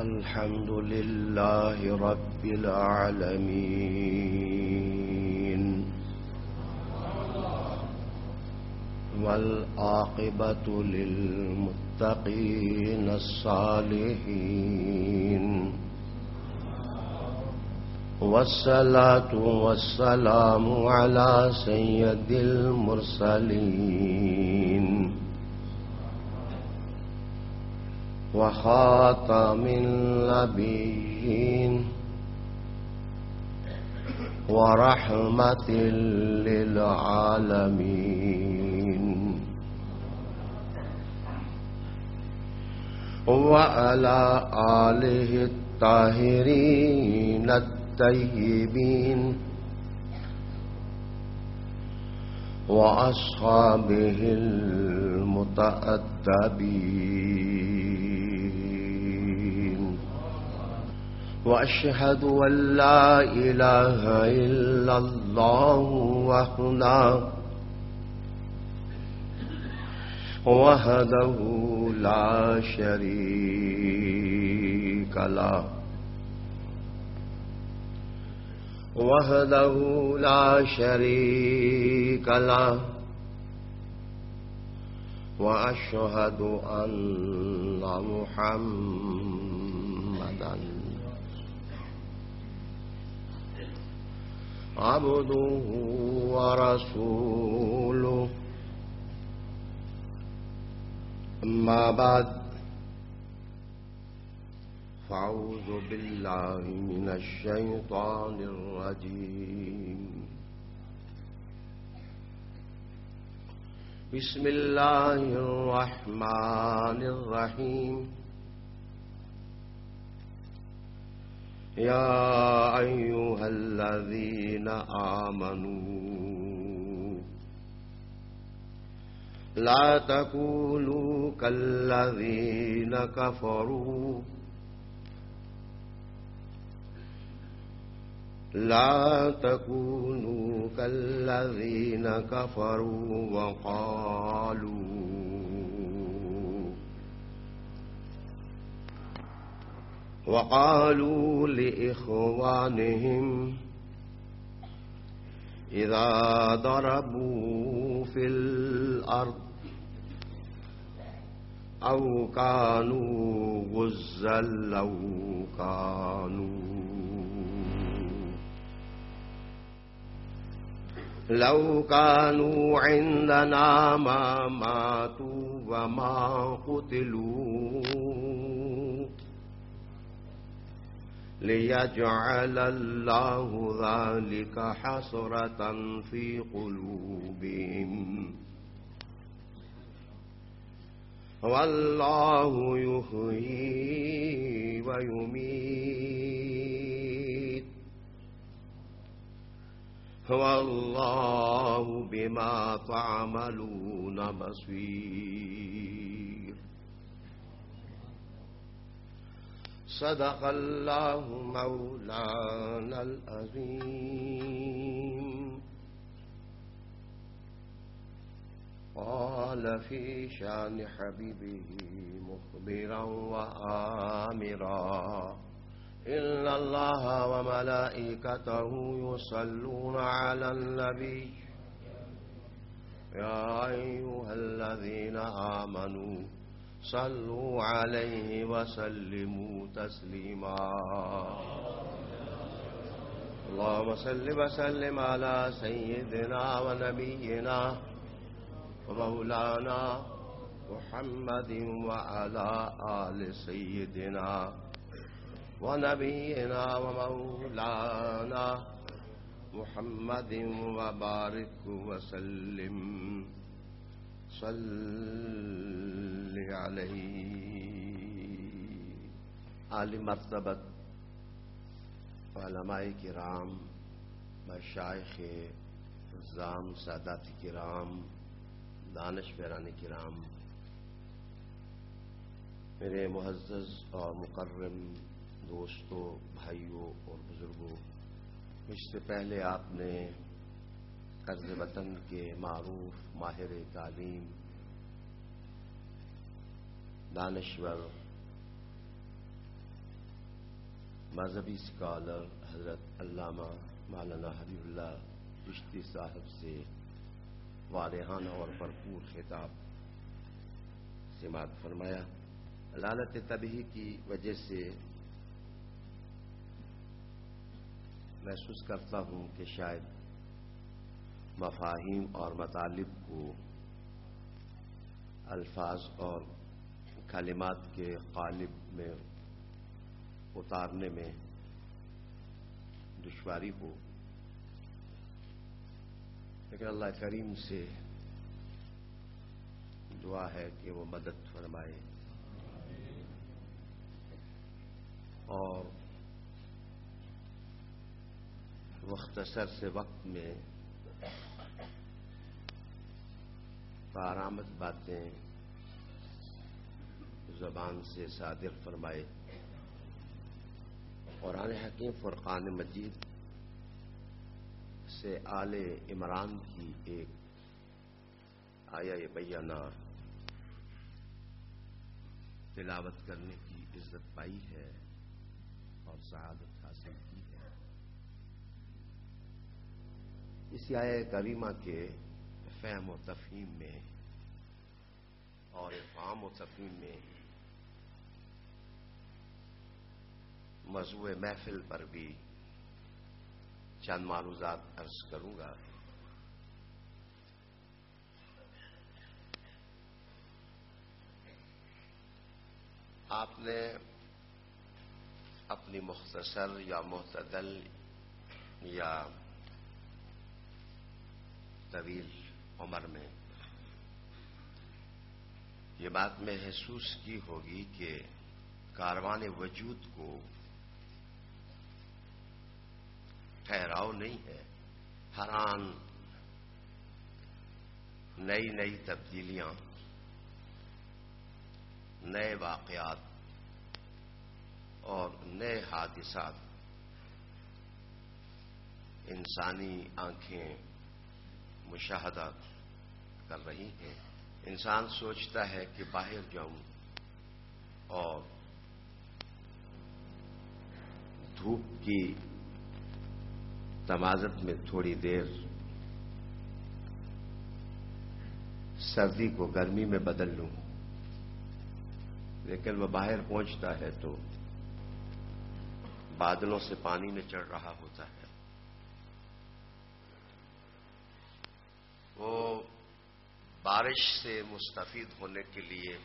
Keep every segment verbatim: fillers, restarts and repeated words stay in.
الحمد لله رب العالمين والعاقبة للمتقين الصالحين والصلاة والسلام على سيد المرسلين وخاتم النبيين ورحمة للعالمين وعلى آله الطاهرين الطيبين وأصحابه المتأدبين وأشهد أن لا إله إلا الله وحده وحده لا شريك له وحده لا شريك له وأشهد أن محمدا عبده ورسوله أما بعد فأعوذ بالله من الشيطان الرجيم بسم الله الرحمن الرحيم يا أيها الذين آمنوا لا تكونوا كالذين كفروا لا تكونوا كالذين كفروا وقالوا وقالوا لإخوانهم إذا ضربوا في الأرض أو كانوا غزا لو كانوا لو كانوا عندنا ما ماتوا وما قتلوا ليجعل الله ذلك حسرة في قلوبهم والله يحيي ويميت والله بما تعملون بصير صدق الله مولانا العظيم قال في شان حبيبه مخبرا وآمرا إن الله وملائكته يصلون على النبي يا أيها الذين آمنوا صلوا عليه وسلموا تسليما اللهم صل وسلم على سيدنا ونبينا ومولانا محمد وعلى آل سيدنا ونبينا ومولانا محمد وبارك وسلم صل عليه عالی مرتبت علماء کرام مشایخ اعظام سادات کرام دانش پیران کرام میرے معزز اور مکرم دوستوں بھائیوں اور بزرگوں اس سے پہلے آپ نے عرض وطن کے معروف ماہر تعلیم دانشور مذہبی اسکالر حضرت علامہ مولانا حبیب اللہ چشتی صاحب سے واضحانہ اور بھرپور خطاب سماعت فرمایا۔ علالت طبیعی کی وجہ سے محسوس کرتا ہوں کہ شاید مفاہیم اور مطالب کو الفاظ اور کلمات کے قالب میں اتارنے میں دشواری ہو، لیکن اللہ کریم سے دعا ہے کہ وہ مدد فرمائے اور مختصر سے وقت میں کارآمد باتیں زبان سے صادر فرمائے۔ قرآن حکیم فرقان مجید سے آل عمران کی ایک آیہ بینہ تلاوت کرنے کی عزت پائی ہے اور سعادت حاصل کی ہے۔ اس آیہ کریمہ کے فہم و تفہیم میں اور افہام و تفہیم میں موضوع محفل پر بھی چند معروضات عرض کروں گا۔ آپ نے اپنی مختصر یا معتدل یا طویل عمر میں یہ بات محسوس کی ہوگی کہ کاروان وجود کو ٹھہراؤ نہیں ہے، ہر آن نئی نئی تبدیلیاں، نئے واقعات اور نئے حادثات انسانی آنکھیں مشاہدہ کر رہی ہیں۔ انسان سوچتا ہے کہ باہر جاؤں اور دھوپ کی تمازت میں تھوڑی دیر سردی کو گرمی میں بدل لوں، لیکن وہ باہر پہنچتا ہے تو بادلوں سے پانی میں چڑھ رہا ہوتا ہے۔ وہ بارش سے مستفید ہونے کے لیے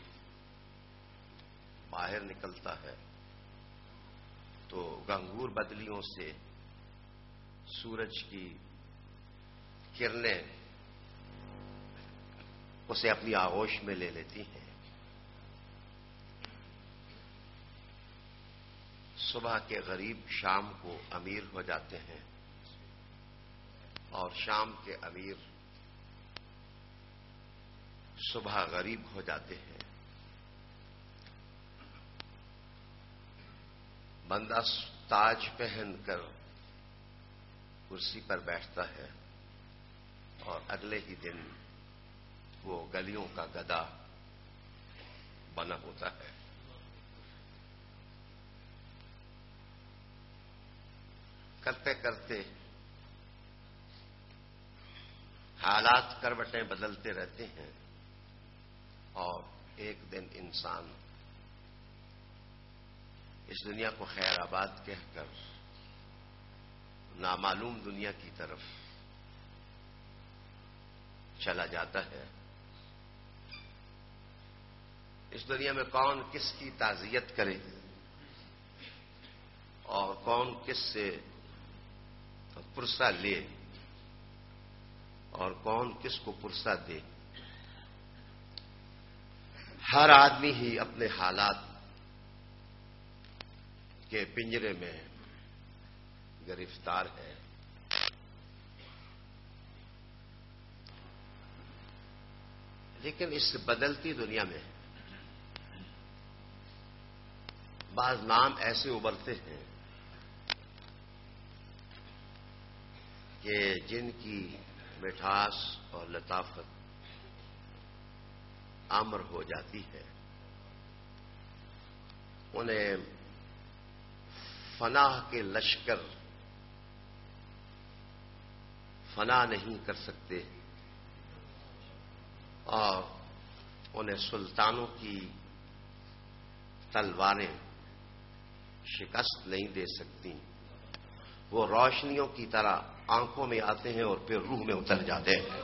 باہر نکلتا ہے تو گنگور بدلیوں سے سورج کی کرنیں اسے اپنی آغوش میں لے لیتی ہیں۔ صبح کے غریب شام کو امیر ہو جاتے ہیں اور شام کے امیر صبح غریب ہو جاتے ہیں۔ بندہ تاج پہن کر کرسی پر بیٹھتا ہے اور اگلے ہی دن وہ گلیوں کا گدا بنا ہوتا ہے۔ کرتے کرتے حالات کروٹیں بدلتے رہتے ہیں اور ایک دن انسان اس دنیا کو خیر آباد کہہ کر نامعلوم دنیا کی طرف چلا جاتا ہے۔ اس دنیا میں کون کس کی تعزیت کرے اور کون کس سے پرسہ لے اور کون کس کو پرسہ دے، ہر آدمی ہی اپنے حالات کے پنجرے میں گرفتار ہے۔ لیکن اس بدلتی دنیا میں بعض نام ایسے ابھرتے ہیں کہ جن کی مٹھاس اور لطافت امر ہو جاتی ہے، انہیں فنا کے لشکر فنا نہیں کر سکتے اور انہیں سلطانوں کی تلواریں شکست نہیں دے سکتی. وہ روشنیوں کی طرح آنکھوں میں آتے ہیں اور پھر روح میں اتر جاتے ہیں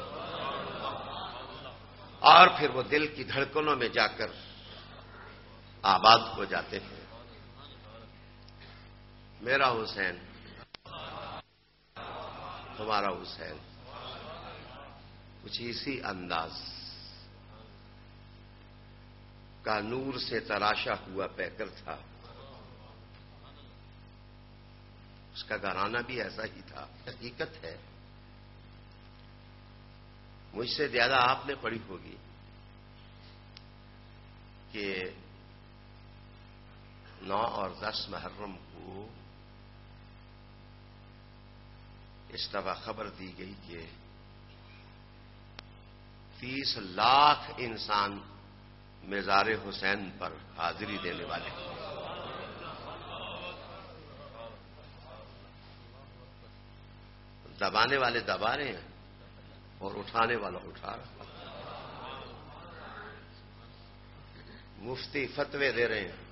اور پھر وہ دل کی دھڑکنوں میں جا کر آباد ہو جاتے ہیں. میرا حسین، تمہارا حسین کچھ اسی انداز کا نور سے تراشا ہوا پیکر تھا. اس کا گھرانہ بھی ایسا ہی تھا. حقیقت ہے مجھ سے زیادہ آپ نے پڑھی ہوگی کہ نو اور دس محرم کو اس طرح خبر دی گئی کہ تیس لاکھ انسان مزار حسین پر حاضری دینے والے ہیں. دبانے والے دبا رہے ہیں اور اٹھانے والا اٹھا رہا. مفتی فتوے دے رہے ہیں،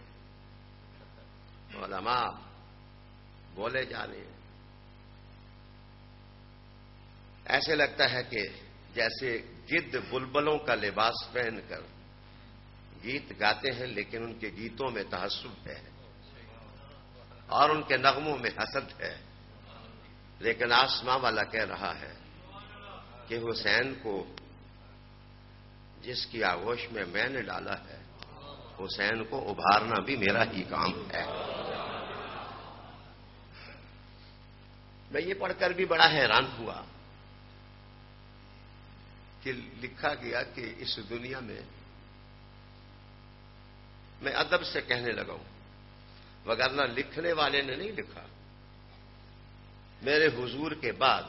علماء بولے جا رہے ہیں. ایسے لگتا ہے کہ جیسے گدھ بلبلوں کا لباس پہن کر گیت گاتے ہیں، لیکن ان کے گیتوں میں تعصب ہے اور ان کے نغموں میں حسد ہے. لیکن آسماں والا کہہ رہا ہے کہ حسین کو جس کی آغوش میں میں نے ڈالا ہے، حسین کو ابھارنا بھی میرا ہی کام ہے. میں یہ پڑھ کر بھی بڑا حیران ہوا کہ لکھا گیا کہ اس دنیا میں، میں ادب سے کہنے لگا ہوں وگرنہ لکھنے والے نے نہیں لکھا، میرے حضور کے بعد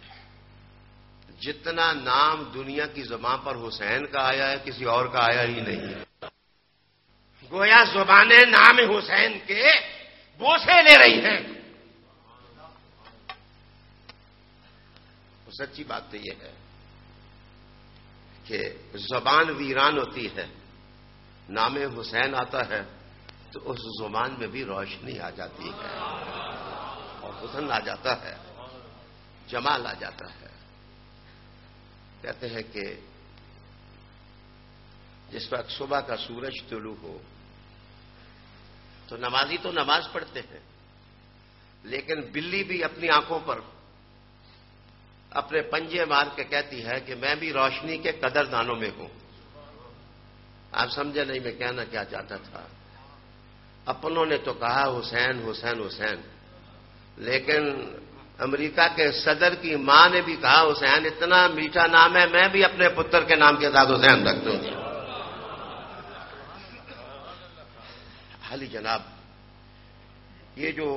جتنا نام دنیا کی زبان پر حسین کا آیا ہے کسی اور کا آیا ہی نہیں. گویا زبانیں نام حسین کے بوسے لے رہی ہیں. سچی بات تو یہ ہے کہ زبان ویران ہوتی ہے، نام حسین آتا ہے تو اس زبان میں بھی روشنی آ جاتی ہے اور حسن آ جاتا ہے، جمال آ جاتا ہے. کہتے ہیں کہ جس وقت صبح کا سورج طلوع ہو تو نمازی تو نماز پڑھتے ہیں، لیکن بلی بھی اپنی آنکھوں پر اپنے پنجے مار کے کہتی ہے کہ میں بھی روشنی کے قدردانوں میں ہوں. آپ سمجھے نہیں میں کہنا کیا چاہتا تھا؟ اپنوں نے تو کہا حسین حسین حسین، لیکن امریکہ کے صدر کی ماں نے بھی کہا حسین اتنا میٹھا نام ہے، میں بھی اپنے پتر کے نام کے ساتھ حسین رکھ دوں گی. حالی جناب، یہ جو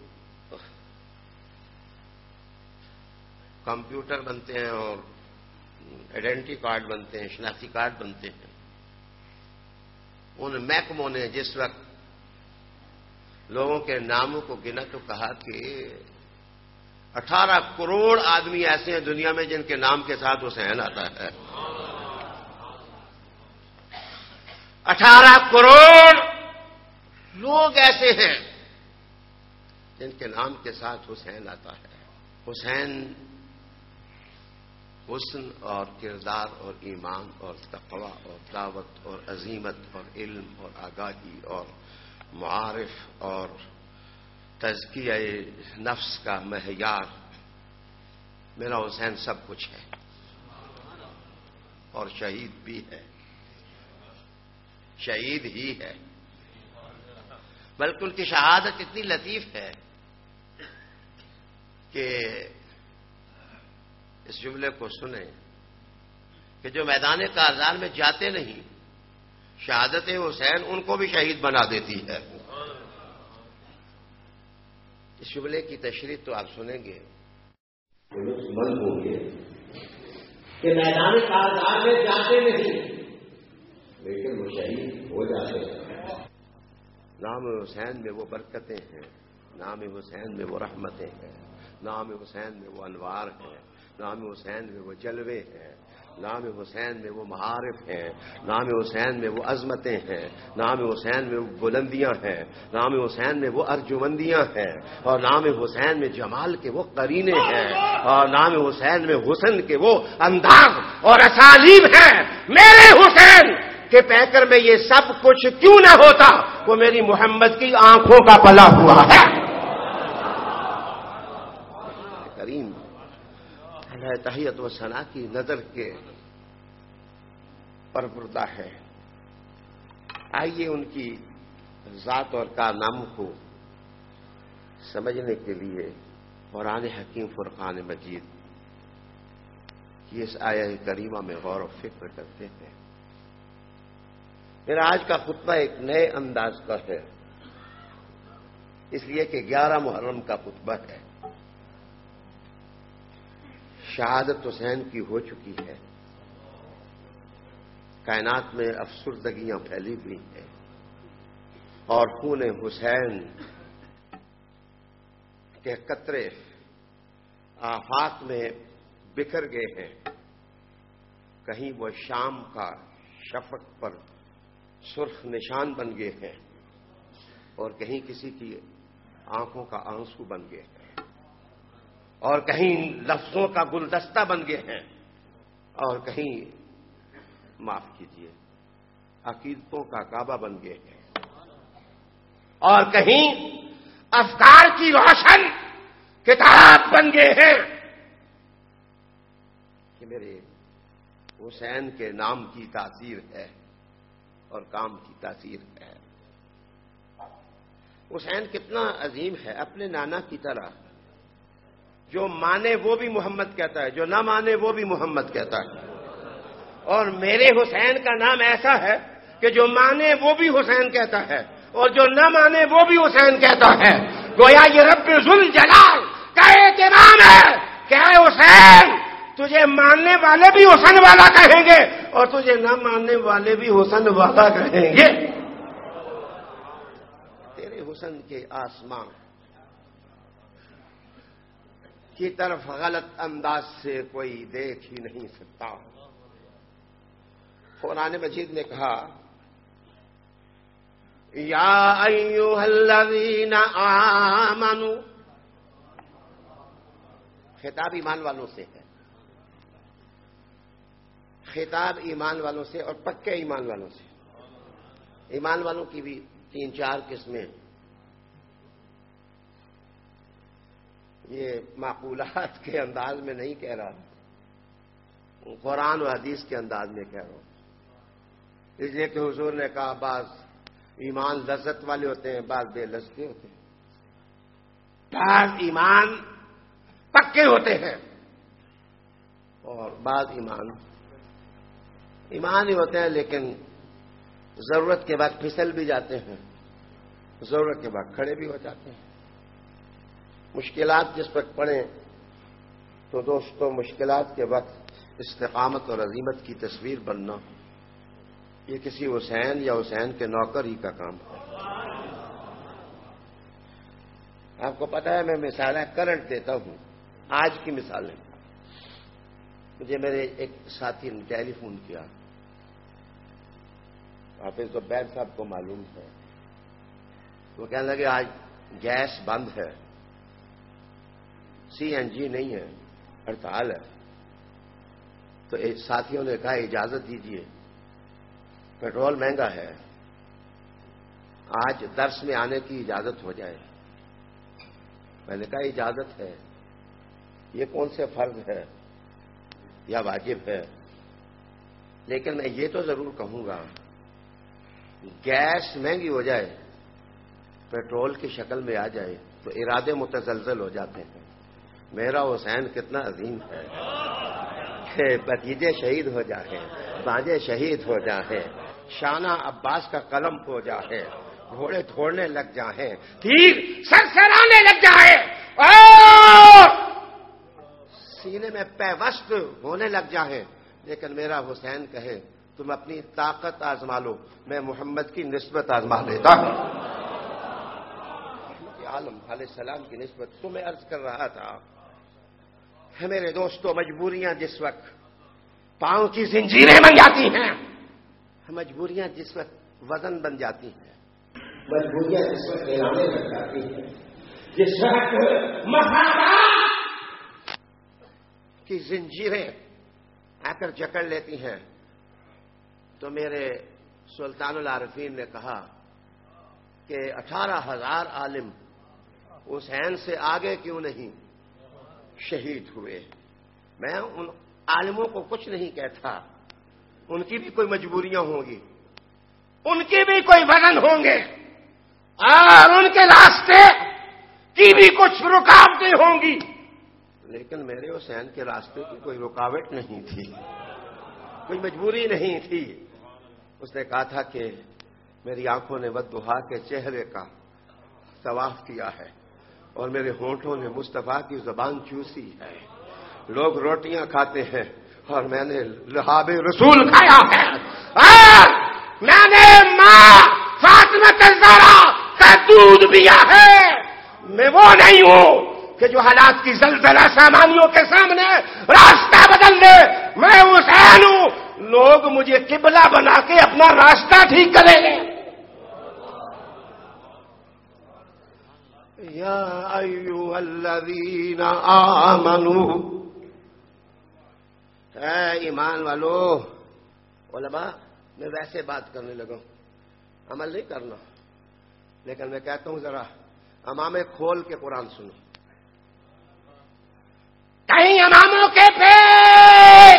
کمپیوٹر بنتے ہیں اور آئیڈینٹی کارڈ بنتے ہیں، شناختی کارڈ بنتے ہیں، ان محکموں نے جس وقت لوگوں کے ناموں کو گنا تو کہا کہ اٹھارہ کروڑ آدمی ایسے ہیں دنیا میں جن کے نام کے ساتھ حسین آتا ہے. اٹھارہ کروڑ لوگ ایسے ہیں جن کے نام کے ساتھ حسین آتا ہے. حسین حسن اور کردار اور ایمان اور تقوی اور دعوت اور عظیمت اور علم اور آگاہی اور معارف اور تزکیہ نفس کا معیار. میرا حسین سب کچھ ہے اور شہید بھی ہے، شہید ہی ہے. بلکہ ان کی شہادت اتنی لطیف ہے کہ اس جملے کو سنیں کہ جو میدان کارزار میں جاتے نہیں، شہادت حسین ان کو بھی شہید بنا دیتی ہے. اس جملے کی تشریح تو آپ سنیں گے من ہوں گے کہ میدان کارزار میں جاتے نہیں لیکن وہ شہید ہو جاتے ہیں. نام حسین میں وہ برکتیں ہیں نام حسین میں وہ رحمتیں ہیں، نام حسین میں وہ انوار ہیں، نام حسین میں وہ جلوے ہیں، نام حسین میں وہ معارف ہیں، نام حسین میں وہ عظمتیں ہیں، نام حسین میں وہ بلندیاں ہیں، نام حسین میں وہ ارجمندیاں ہیں، اور نام حسین میں جمال کے وہ قرینے ہیں، اور نام حسین میں حسن کے وہ انداز اور اسالیب ہیں۔ میرے حسین کے پیکر میں یہ سب کچھ کیوں نہ ہوتا؟ وہ میری محمد کی آنکھوں کا پلا ہوا ہے۔ کریم تحیت و ثنا کی نظر کے پرپردہ ہے۔ آئیے ان کی ذات اور کارناموں کو سمجھنے کے لیے قرآن حکیم فرقان مجید کی اس آیہ کریمہ میں غور و فکر کرتے ہیں۔ میرا آج کا خطبہ ایک نئے انداز کا ہے، اس لیے کہ گیارہ محرم کا خطبہ ہے۔ شہادت حسین کی ہو چکی ہے، کائنات میں افسردگیاں پھیلی ہوئی ہیں، اور خون حسین کے قطرے آفاق میں بکھر گئے ہیں۔ کہیں وہ شام کا شفق پر سرخ نشان بن گئے ہیں، اور کہیں کسی کی آنکھوں کا آنسو بن گئے ہیں، اور کہیں لفظوں کا گلدستہ بن گئے ہیں، اور کہیں معاف کیجیے عقیدتوں کا کعبہ بن گئے ہیں، اور کہیں افکار کی روشن کتاب بن گئے ہیں کہ میرے حسین کے نام کی تاثیر ہے اور کام کی تاثیر ہے۔ حسین کتنا عظیم ہے، اپنے نانا کی طرح، جو مانے وہ بھی محمد کہتا ہے، جو نہ مانے وہ بھی محمد کہتا ہے۔ اور میرے حسین کا نام ایسا ہے کہ جو مانے وہ بھی حسین کہتا ہے، اور جو نہ مانے وہ بھی حسین کہتا ہے۔ گویا یہ رب ذوالجلال کا اہتمام ہے کہ اے حسین، تجھے ماننے والے بھی حسن والا کہیں گے، اور تجھے نہ ماننے والے بھی حسن والا کہیں گے۔ تیرے حسن کے آسمان کی طرف غلط انداز سے کوئی دیکھ ہی نہیں سکتا۔ قرآن مجید نے کہا یا ایھا الذین آمنوا، خطاب ایمان والوں سے ہے، خطاب ایمان والوں سے اور پکے ایمان والوں سے۔ ایمان والوں کی بھی تین چار قسمیں، یہ معقولات کے انداز میں نہیں کہہ رہا، قرآن و حدیث کے انداز میں کہہ رہا ہوں، اس لیے کہ حضور نے کہا بعض ایمان لذت والے ہوتے ہیں، بعض بے لذتے ہوتے ہیں، بعض ایمان پکے ہوتے ہیں اور بعض ایمان ایمان ہی ہوتے ہیں لیکن ضرورت کے بعد پھسل بھی جاتے ہیں، ضرورت کے بعد کھڑے بھی ہو جاتے ہیں۔ مشکلات جس وقت پڑیں تو دوستو، مشکلات کے وقت استقامت اور عزیمت کی تصویر بننا یہ کسی حسین یا حسین کے نوکر ہی کا کام ہے۔ آپ کو پتا ہے میں مثالیں کرنٹ دیتا ہوں، آج کی مثالیں۔ مجھے میرے ایک ساتھی نے ٹیلی فون کیا، حافظ زبیر صاحب کو معلوم ہے، وہ کہنے لگے آج گیس بند ہے، سی این جی نہیں ہے، ہڑتال ہے۔ تو ساتھیوں نے کہا اجازت دیجیے، پیٹرول مہنگا ہے، آج درس میں آنے کی اجازت ہو جائے۔ میں نے کہا اجازت ہے، یہ کون سے فرض ہے یا واجب ہے، لیکن میں یہ تو ضرور کہوں گا، گیس مہنگی ہو جائے، پیٹرول کی شکل میں آ جائے تو ارادے متزلزل ہو جاتے ہیں۔ میرا حسین کتنا عظیم ہے کہ بھتیجے شہید ہو جائیں، بانجے شہید ہو جائیں، شانہ عباس کا قلم ہو جائے، گھوڑے دوڑنے لگ جائیں، تیر سرسرانے لگ جائے، اور سینے میں پیوست ہونے لگ جائیں، لیکن میرا حسین کہے تم اپنی طاقت آزما لو، میں محمد کی نسبت آزما لیتا ہوں۔ عالم علیہ السلام کی نسبت تو میں عرض کر رہا تھا ہے میرے دوستوں، مجبوریاں جس وقت پاؤں کی زنجیریں بن جاتی ہیں، مجبوریاں جس وقت وزن بن جاتی ہیں، مجبوریاں جس وقت ہلانے لگ جاتی ہیں، جس وقت مفادات کی زنجیریں آ کر جکڑ لیتی ہیں، تو میرے سلطان العارفین نے کہا کہ اٹھارہ ہزار عالم حسین سے آگے کیوں نہیں شہید ہوئے۔ میں ان عالموں کو کچھ نہیں کہتا، ان کی بھی کوئی مجبوریاں ہوں گی، ان کی بھی کوئی وزن ہوں گے، اور ان کے راستے کی بھی کچھ رکاوٹیں ہوں گی، لیکن میرے حسین کے راستے کی کوئی رکاوٹ نہیں تھی، کوئی مجبوری نہیں تھی۔ اس نے کہا تھا کہ میری آنکھوں نے والضحیٰ کے چہرے کا طواف کیا ہے اور میرے ہونٹوں نے مصطفیٰ کی زبان چوسی ہے۔ لوگ روٹیاں کھاتے ہیں اور میں نے لحاب رسول کھایا ہے، اور میں نے ماں فاطمہ الزہرا کا دودھ پیا ہے۔ میں وہ نہیں ہوں کہ جو حالات کی زلزلہ سامانیوں کے سامنے راستہ بدل دے، میں حسین ہوں، لوگ مجھے قبلہ بنا کے اپنا راستہ ٹھیک کریں گے۔ یا ایھا الذین آمنوا، اے ایمان والو، علماء میں ویسے بات کرنے لگا، عمل نہیں کرنا، لیکن میں کہتا ہوں ذرا امامے کھول کے قرآن سنو، کہیں اماموں کے پیٹ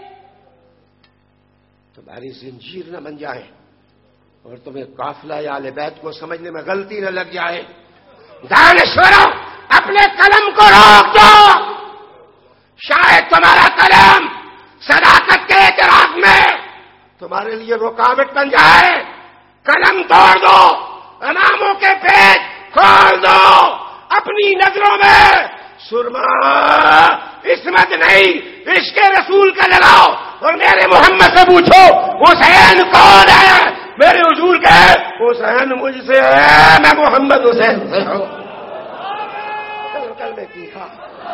تمہاری زنجیر نہ بن جائے اور تمہیں قافلہ یا اہل بیت کو سمجھنے میں غلطی نہ لگ جائے۔ دانشوروں، اپنے قلم کو روک دو، شاید تمہارا قلم صداقت کے اعتراض میں تمہارے لیے رکاوٹ بن جائے۔ قلم توڑ دو، اماموں کے پیٹ کھول دو، اپنی نظروں میں سرما عصمت نہیں عشق رسول کا لگاؤ، اور میرے محمد سے پوچھو حسین کون ہے؟ میرے حضور کہے حسین مجھ سے ہے، میں محمد حسین سے ہوں۔ کل کل میں کی ہاں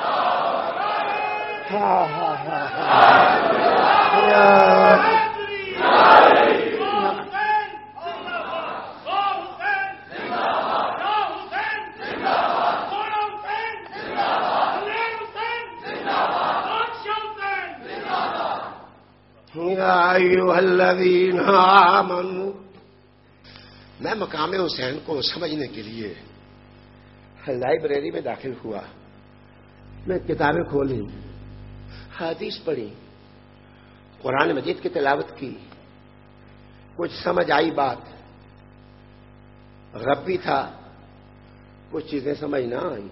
ہاں ہاں ہاں یا ایھا الذین آمنوا، میں مقام حسین کو سمجھنے کے لیے لائبریری میں داخل ہوا، میں کتابیں کھولی، حدیث پڑھی، قرآن مجید کی تلاوت کی، کچھ سمجھ آئی بات، ربی تھا، کچھ چیزیں سمجھ نہ آئی،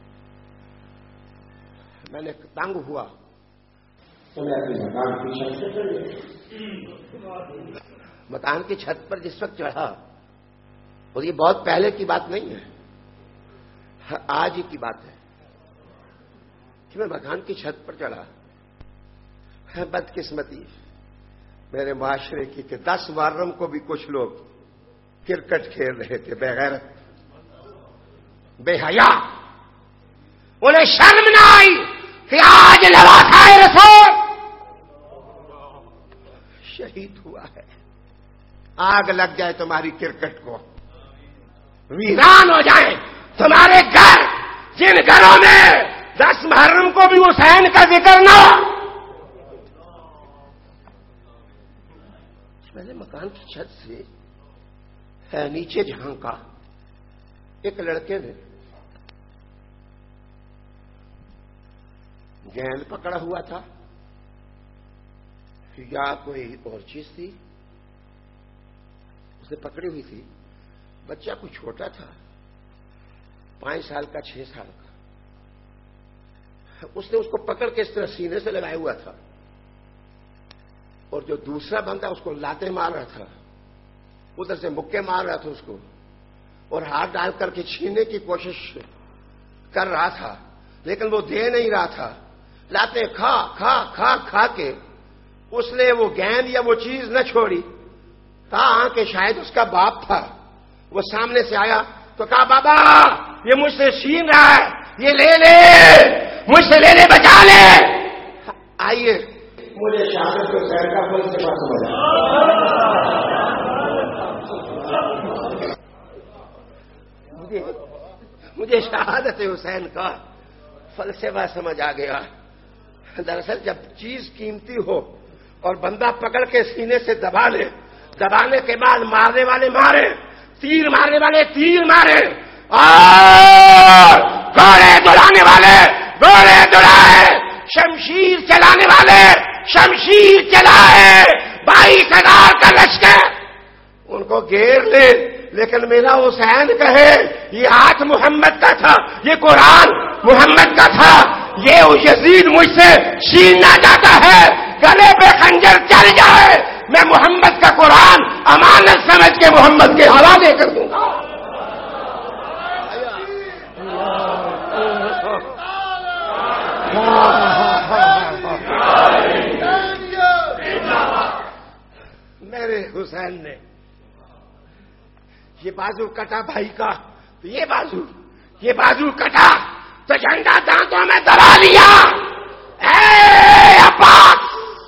میں نے تنگ ہوا تو میں اپنے مکان کی چھت سے چڑھ گیا۔ مکان کی چھت پر جس وقت چڑھا، اور یہ بہت پہلے کی بات نہیں ہے، آج ہی کی بات ہے کہ میں مکان کی چھت پر چڑھا، بدقسمتی میرے معاشرے کی کہ دس محرم کو بھی کچھ لوگ کرکٹ کھیل رہے تھے، بے غیرت، بے حیا، انہیں شرم نہ آئی کہ آج لباسائے رسول شہید ہوا ہے، آگ لگ جائے تمہاری کرکٹ کو، ویران ہو جائیں تمہارے گھر، جن گھروں میں دس محرم کو بھی حسین کا ذکر نہ ہو۔ میں نے مکان کی چھت سے نیچے جھانکا، ایک لڑکے نے گیند پکڑا ہوا تھا یا کوئی اور چیز تھی، اس نے پکڑی ہوئی تھی، بچہ کوئی چھوٹا تھا، پانچ سال کا، چھ سال کا، اس نے اس کو پکڑ کے اس طرح سینے سے لگایا ہوا تھا، اور جو دوسرا بندہ اس کو لاتے مار رہا تھا، ادھر سے مکے مار رہا تھا اس کو، اور ہاتھ ڈال کر کے چھیننے کی کوشش کر رہا تھا، لیکن وہ دے نہیں رہا تھا، لاتے کھا کھا کھا کھا کے اس نے وہ گیند یا وہ چیز نہ چھوڑی، تاکہ شاید اس کا باپ تھا، وہ سامنے سے آیا، تو کہا بابا یہ مجھ سے چھین رہا ہے، یہ لے لے، مجھ سے لے لے، بچا لے. آئیے مجھے شہادت حسین کا فلسفہ سمجھ آیا. مجھے مجھے شہادت حسین کا فلسفہ سمجھ آ گیا. دراصل جب چیز قیمتی ہو اور بندہ پکڑ کے سینے سے دبا لے، دبانے کے بعد مارنے والے مارے، تیر مارنے والے تیر مارے، اور گھوڑے دوڑانے والے گھوڑے دوڑائے، شمشیر چلانے والے شمشیر چلائے، بائیس ہزار کا لشکر ان کو گھیر لے. لیکن میرا حسین کہے یہ ہاتھ محمد کا تھا، یہ قرآن محمد کا تھا، یہ یزید مجھ سے چھیننا چاہتا ہے، گلے پہ خنجر چل جائے، میں محمد کا قرآن امانت سمجھ کے محمد کے حوالے کر دوں گا. میرے حسین نے یہ بازو کٹا بھائی کا، تو یہ بازو یہ بازو کٹا تو جھنڈا دانتوں میں دبا لیا. اے عباس،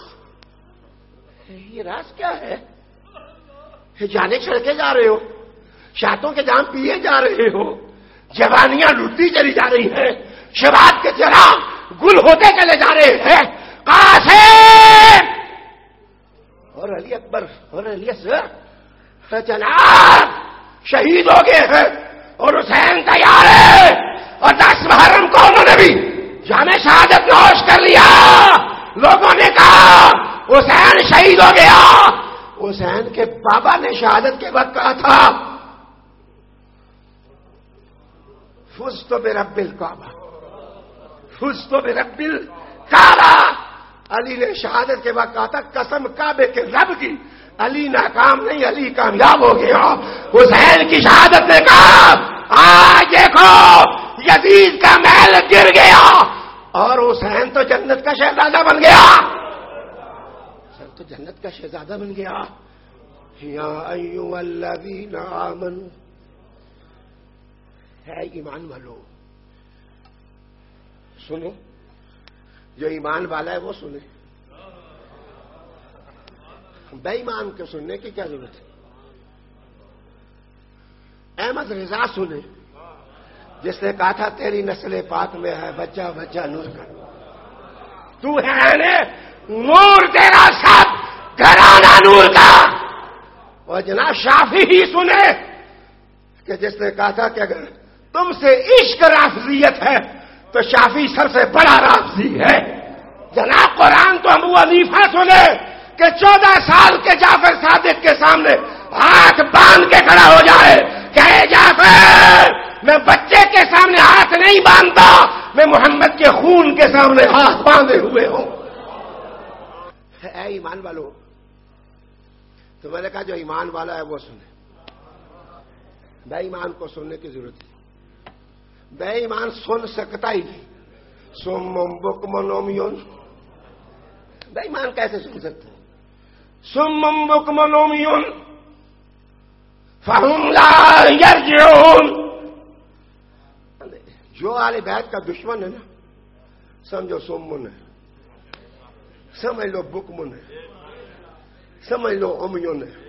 یہ راز کیا ہے؟ جانے چھڑکے جا رہے ہو، شاتوں کے جام پیے جا رہے ہو، جوانیاں لوٹتی چلی جا رہی ہیں، شباب کے چراغ گل ہوتے چلے جا رہے ہیں. قاسم اور علی اکبر اور علی اصغر جناب شہید ہو گئے ہیں اور حسین تیار ہے، اور دس محرم کو انہوں نے بھی جام شہادت نوش کر لیا. لوگوں نے کہا حسین شہید ہو گیا. حسین کے بابا نے شہادت کے وقت کہا تھا فزت برب الکعبہ، فزت برب الکعبہ. علی نے شہادت کے وقت کہا تھا قسم کعبے کے رب کی، علی ناکام نہیں، علی کامیاب ہو گیا. حسین کی شہادت نے کہا آج دیکھو یزید کا محل گر گیا اور حسین تو جنت کا شہزادہ بن گیا. حسین تو جنت کا شہزادہ بن گیا. یا ایھا الذین آمنوا، ہے ایمان والو سنو، جو ایمان والا ہے وہ سنے، بے ایمان کے سننے کی کیا ضرورت ہے؟ احمد رضا سنے جس نے کہا تھا تیری نسل پاک میں ہے بچہ بچہ نور کا، تو ہے نور تیرا سب گھرانہ نور کا. اور جناب شافعی ہی سنے کہ جس نے کہا تھا کہ اگر تم سے عشق رافضیت ہے تو شافعی سب سے بڑا رافضی ہے. جناب قرآن تو ابو حنیفہ سنے کہ چودہ سال کے جعفر صادق کے سامنے ہاتھ باندھ کے کھڑا ہو جائے کہ اے جعفر میں بچے کے سامنے ہاتھ نہیں باندھتا، میں محمد کے خون کے سامنے ہاتھ باندھے ہوئے ہوں. اے ایمان والو، تو میں نے کہا جو ایمان والا ہے وہ سنے، بے ایمان کو سننے کی ضرورت ہے. بے ایمان سن سکتا ہی نہیں. سم بکم عمیٌ، بے ایمان کیسے سن سکتے ہیں؟ سم بکم عمیٌ فہم لا یرجعون. جو آل بیت کا دشمن ہے نا، سمجھو سمن ہے، سمجھ لو بکمن ہے، سمجھ لو عمیٌ ہے.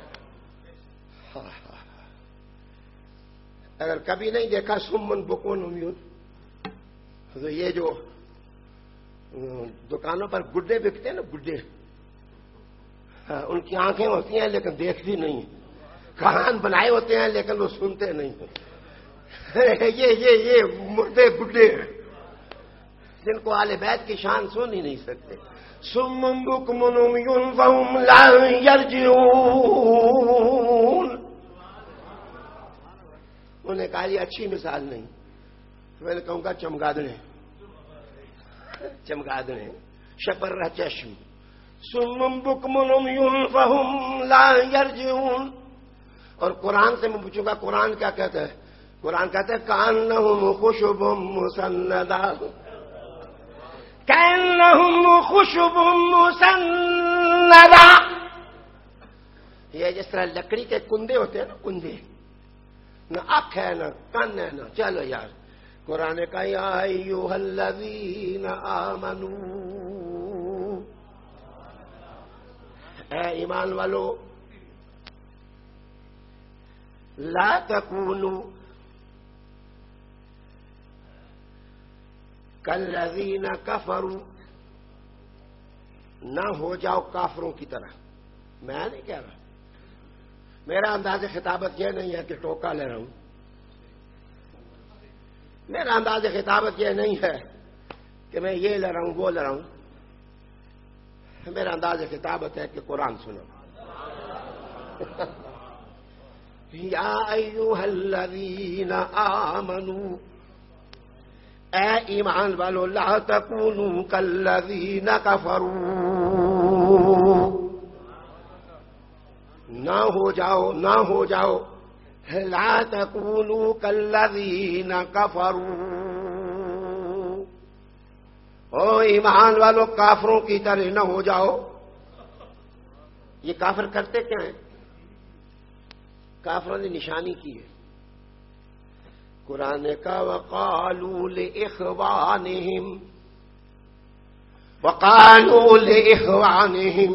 اگر کبھی نہیں دیکھا سمن بکمن عمیٌ، تو یہ جو دکانوں پر گڈے بکتے ہیں نا، گڈے، ان کی آنکھیں ہوتی ہیں لیکن دیکھتی نہیں، کان بنائے ہوتے ہیں لیکن وہ سنتے نہیں. یہ یہ یہ مردے گڈے ہیں جن کو آل بیت کی شان سن ہی نہیں سکتے. سم بکم عمیٌ فہم لا یرجعون. انہوں نے کہا یہ اچھی مثال نہیں، میں نے کہوں گا چمگادڑے، چمگادڑے شپر چشم. سم بکم عمیٌ فہم لا یرجعون. اور قرآن سے میں پوچھوں گا قرآن کیا کہتا ہے؟ قرآن کہتا ہے کأنہم خشب مسندہ، کأنہم خشب مسندہ. یہ جس طرح لکڑی کے کندے ہوتے ہیں نا، کندے نہ اکھ ہے نہ کن ہے نہ. چلو یار قرآن کا یا ایھا الذین آمنو، اے ایمان والو، لا تکونوا کالذین کفروا، نہ ہو جاؤ کافروں کی طرح. میں نہیں کہہ رہا، میرا انداز خطابت یہ نہیں ہے کہ ٹوکا لے رہا ہوں، میرا انداز خطابت یہ نہیں ہے کہ میں یہ لے رہا ہوں وہ لے رہا ہوں. میرا انداز خطابت ہے کہ قرآن سنو. یا ایھا الذین آمنو، اے ایمان والو، لا تکونوا کالذین کفروا، نہ ہو جاؤ نہ ہو جاؤ لا تکونوا کالذین کفروا، او ایمان والو کافروں کی طرح نہ ہو جاؤ. یہ کافر کرتے کیا ہیں؟ کافروں نے نشانی کی ہے. قرآن کا وقالوا لإخوانهم وقالوا لإخوانهم،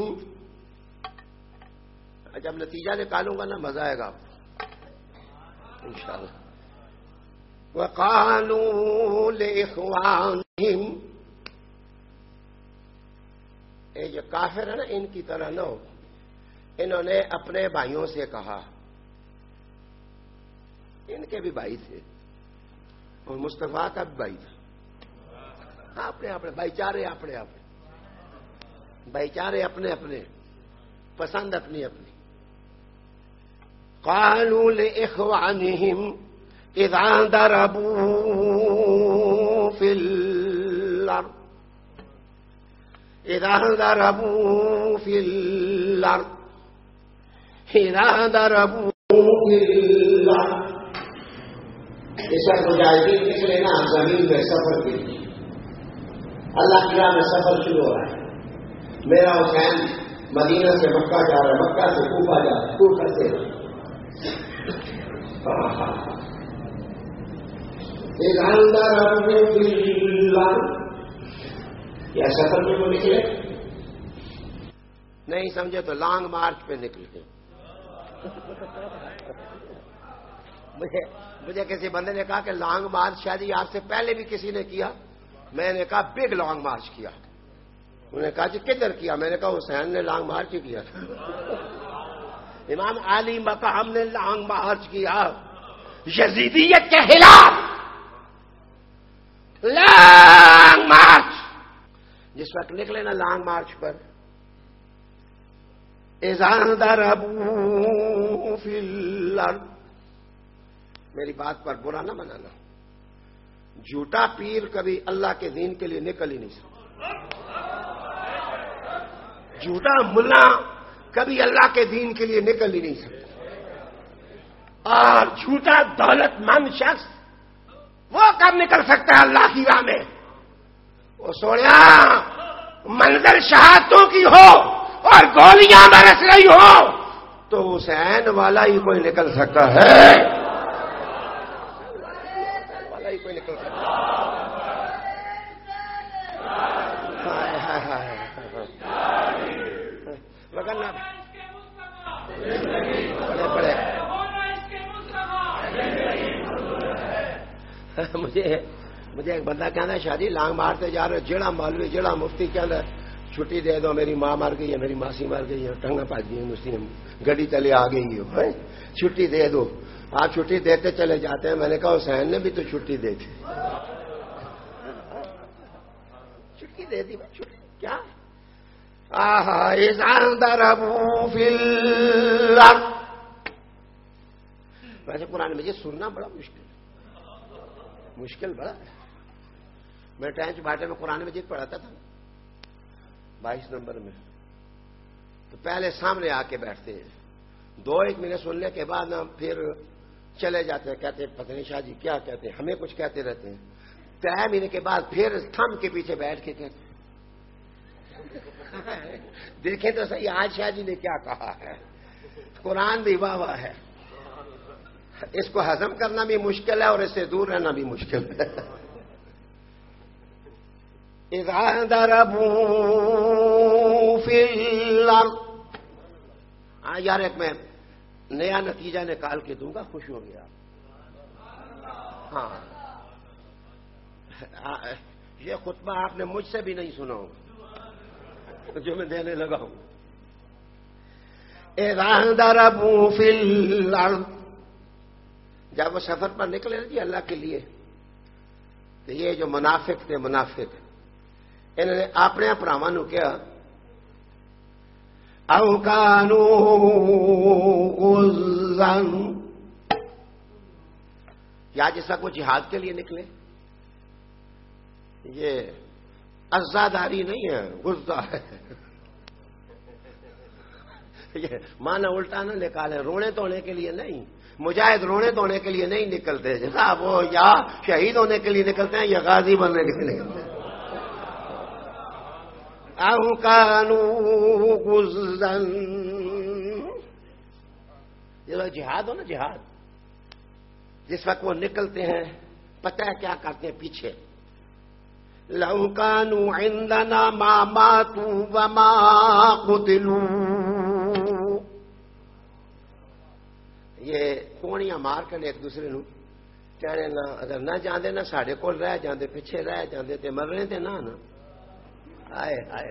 جب نتیجہ نکالوں گا نا مزہ آئے گا انشاءاللہ. وقالوا لإخوانهم، اے جو کافر ہے نا ان کی طرح نہ ہو. انہوں نے اپنے بھائیوں سے کہا، ان کے بھی بھائی تھے اور مصطفیٰ کا بھی بھائی تھا، اپنے اپنے بھائی چارے، اپنے اپنے بھائی چارے، اپنے اپنے پسند اپنی اپنی. قالوا لإخوانهم إذا ضربوا في الأرض إذا ضربوا في الأرض إذا ضربوا في الأرض. اس وقت مجاہدین نکلے نا زمین میں سفر کے لیے، اللہ کی راہ میں سفر شروع ہو رہا ہے. میرا حسین مدینہ سے مکہ جا رہا ہے، مکہ سے کوفہ جا رہا ہے، کوفہ سے یا سفر میں وہ نکلے نہیں سمجھے تو لانگ مارچ پہ نکلے. مجھے مجھے کسی بندے نے کہا کہ لانگ مارچ شاید ہی آپ سے پہلے بھی کسی نے کیا. میں نے کہا بگ لانگ مارچ کیا. انہوں نے کہا جی کدھر کیا؟ میں نے کہا حسین نے لانگ مارچ ہی کیا تھا. امام علی مقام نے لانگ مارچ کیا یزیدیت کے خلاف. لانگ مارچ جس وقت نکلے نا لانگ مارچ پر، اذا ضربوا فی الارض، میری بات پر برا نہ بنانا، جھوٹا پیر کبھی اللہ کے دین کے لیے نکل ہی نہیں سکتا. جھوٹا ملا کبھی اللہ کے دین کے لیے نکل ہی نہیں سکتا. اور جھوٹا دولت مند شخص وہ کب نکل سکتا ہے اللہ کی راہ میں؟ وہ سوڑیا منظر شہادتوں کی ہو اور گولیاں برس رہی ہو تو حسین والا ہی کوئی نکل سکتا ہے. والا ہی کوئی نکل سکتا وغیرہ بڑے بڑے مجھے مجھے ایک بندہ کہنا ہے شادی لانگ مارتے جا رہے، جڑا مولوی جڑا مفتی کہنا چھٹی دے دو، میری ماں مر گئی ہے، میری ماسی مر گئی ہے، ٹنگا پاس گئی مسلم گڈی چلے آ گئی ہو، چھٹی دے دو. آپ چھٹی دیتے چلے جاتے ہیں. میں نے کہا حسین نے بھی تو چھٹی دی تھی. چھٹی دے دی چھٹی کیا؟ ویسے قرآن مجید سننا بڑا مشکل مشکل بڑا ہے. میں ٹینچ بھاٹے میں قرآن مجید پڑھاتا تھا بائیس نمبر میں، تو پہلے سامنے آ کے بیٹھتے ہیں، دو ایک مہینے سننے کے بعد ہم پھر چلے جاتے ہیں. کہتے ہیں پتہ نہیں شاہ جی کیا کہتے ہیں، ہمیں کچھ کہتے رہتے ہیں. تین مہینے کے بعد پھر تھم کے پیچھے بیٹھ کے کہتے ہیں دیکھیں تو صحیح آج شاہ جی نے کیا کہا ہے. قرآن بھی واہ واہ ہے. اس کو ہضم کرنا بھی مشکل ہے اور اس سے دور رہنا بھی مشکل ہے. اذا ضربوا فی الارض. ہاں یار ایک میں نیا نتیجہ نکال کے دوں گا, خوش ہو گیا. ہاں یہ خطبہ آپ نے مجھ سے بھی نہیں سنا ہوگا جو میں دینے لگا ہوں. اذا ضربوا فی الارض, جب وہ سفر پر نکلے نا جی اللہ کے لیے, تو یہ جو منافق تھے منافق انہوں نے اپنے اپراواں نو کیا او کانوا غزاً, یا جس وقت وہ جہاد کے لیے نکلے. یہ عزاداری نہیں ہے, غزہ ہے. یہ مانا الٹا نہ نکالے, رونے دھونے کے لیے نہیں. مجاہد رونے دھونے کے لیے نہیں نکلتے جیسا وہ یا شہید ہونے کے لیے نکلتے ہیں یا غازی بننے کے لیے نکلتے ہیں. او کانوا غزاً, یہ جہاد ہو نا جہاد, جس وقت وہ نکلتے ہیں پتہ ہے کیا کرتے ہیں پیچھے. لو کانوا عندنا ما ماتوا وما قتلوا, یہ کونیاں مار کر ایک دوسرے نو کہنے نا اگر نہ جاندے نہ ساڈے کول رہ جاندے, پیچھے رہ جاندے تے مرنے تے نہ نا. آئے آئے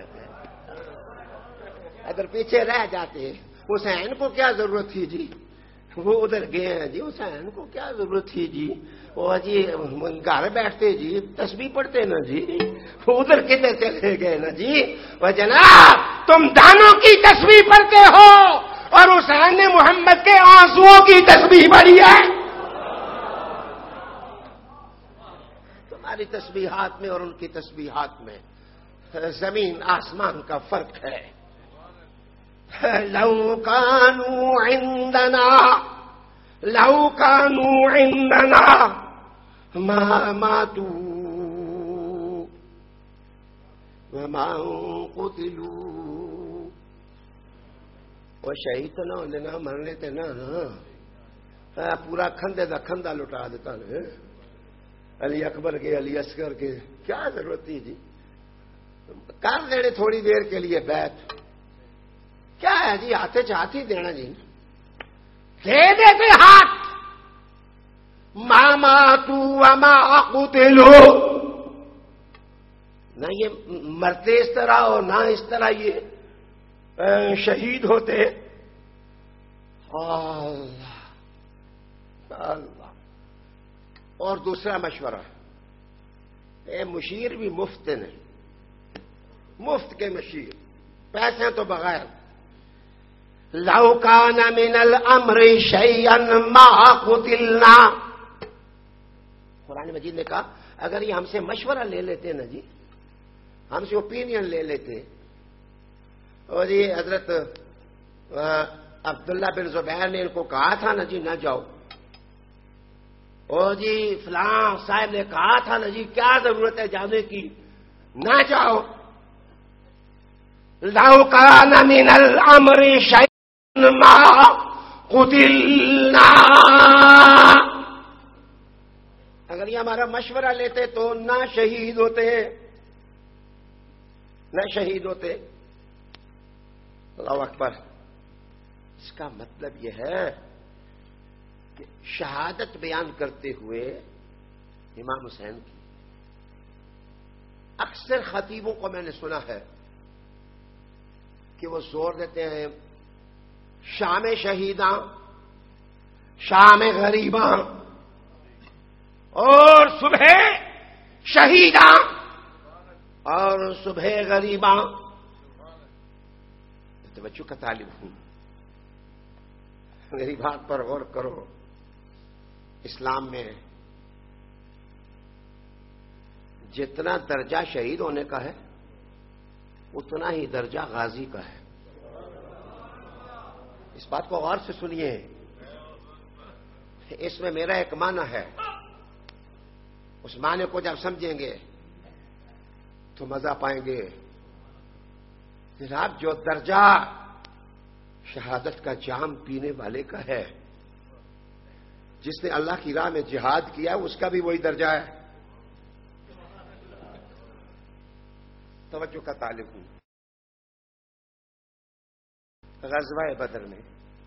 اگر پیچھے رہ جاتے حسین کو کیا ضرورت تھی جی, وہ ادھر گئے ہیں جی, حسین کو کیا ضرورت تھی جی, وہ جی گھر بیٹھتے جی تسبیح پڑھتے نا جی, وہ ادھر کدھر چلے گئے نا جی. وہ جناب تم دانوں کی تسبیح پڑھتے ہو اور حسین نے محمد کے آنسوؤں کی تسبیح پڑھی ہے. تمہاری تسبیحات میں اور ان کی تسبیحات میں زمین آسمان کا فرق ہے. لو کانوا عندنا لو کانوا عندنا ما ماتوا وما قتلوا, وہ شہید تو نہ ہونے نہ مرنے تے نہ نا پورا کھندے دا کھندا لٹا دیتا نے. علی اکبر کے علی اصغر کے کیا ضرورت تھی جی, کر دینے تھوڑی دیر کے لیے بیٹھ, کیا ہے جی ہاتھ چاہتی دینا جی, دے دیتے ہاتھ. ما ماتوا وما قتلوا, نہ یہ مرتے اس طرح اور نہ اس طرح یہ شہید ہوتے. اللہ اللہ. اور دوسرا مشورہ, اے مشیر بھی مفت نہیں, مفت کے مشیر, پیسے تو بغیر. لو کان من الامر شیئا ما قتلنا, قرآن مجید نے کہا اگر یہ ہم سے مشورہ لے لیتے نا جی, ہم سے اوپینین لے لیتے, اور یہ حضرت عبداللہ بن زبیر نے ان کو کہا تھا نا جی نہ جاؤ, اور جی فلاں صاحب نے کہا تھا نا جی کیا ضرورت ہے جانے کی, نہ جاؤ. لو کان من الامر شیئا ما قتلنا, اگر یہ ہمارا مشورہ لیتے تو نہ شہید ہوتے, نہ شہید ہوتے. اللہ اکبر. اس کا مطلب یہ ہے کہ شہادت بیان کرتے ہوئے امام حسین کی اکثر خطیبوں کو میں نے سنا ہے کہ وہ زور دیتے ہیں شام شہیداں, شام غریباں, اور صبح شہیداں اور صبح غریباں. توجہ کا طالب ہوں, میری بات پر غور کرو. اسلام میں جتنا درجہ شہید ہونے کا ہے اتنا ہی درجہ غازی کا ہے. اس بات کو غور سے سنیے, اس میں میرا ایک معنی ہے, اس معنی کو جب سمجھیں گے تو مزہ پائیں گے. جناب جو درجہ شہادت کا جام پینے والے کا ہے جس نے اللہ کی راہ میں جہاد کیا اس کا بھی وہی درجہ ہے. توجہ کا طالب ہوں. غزوہ بدر میں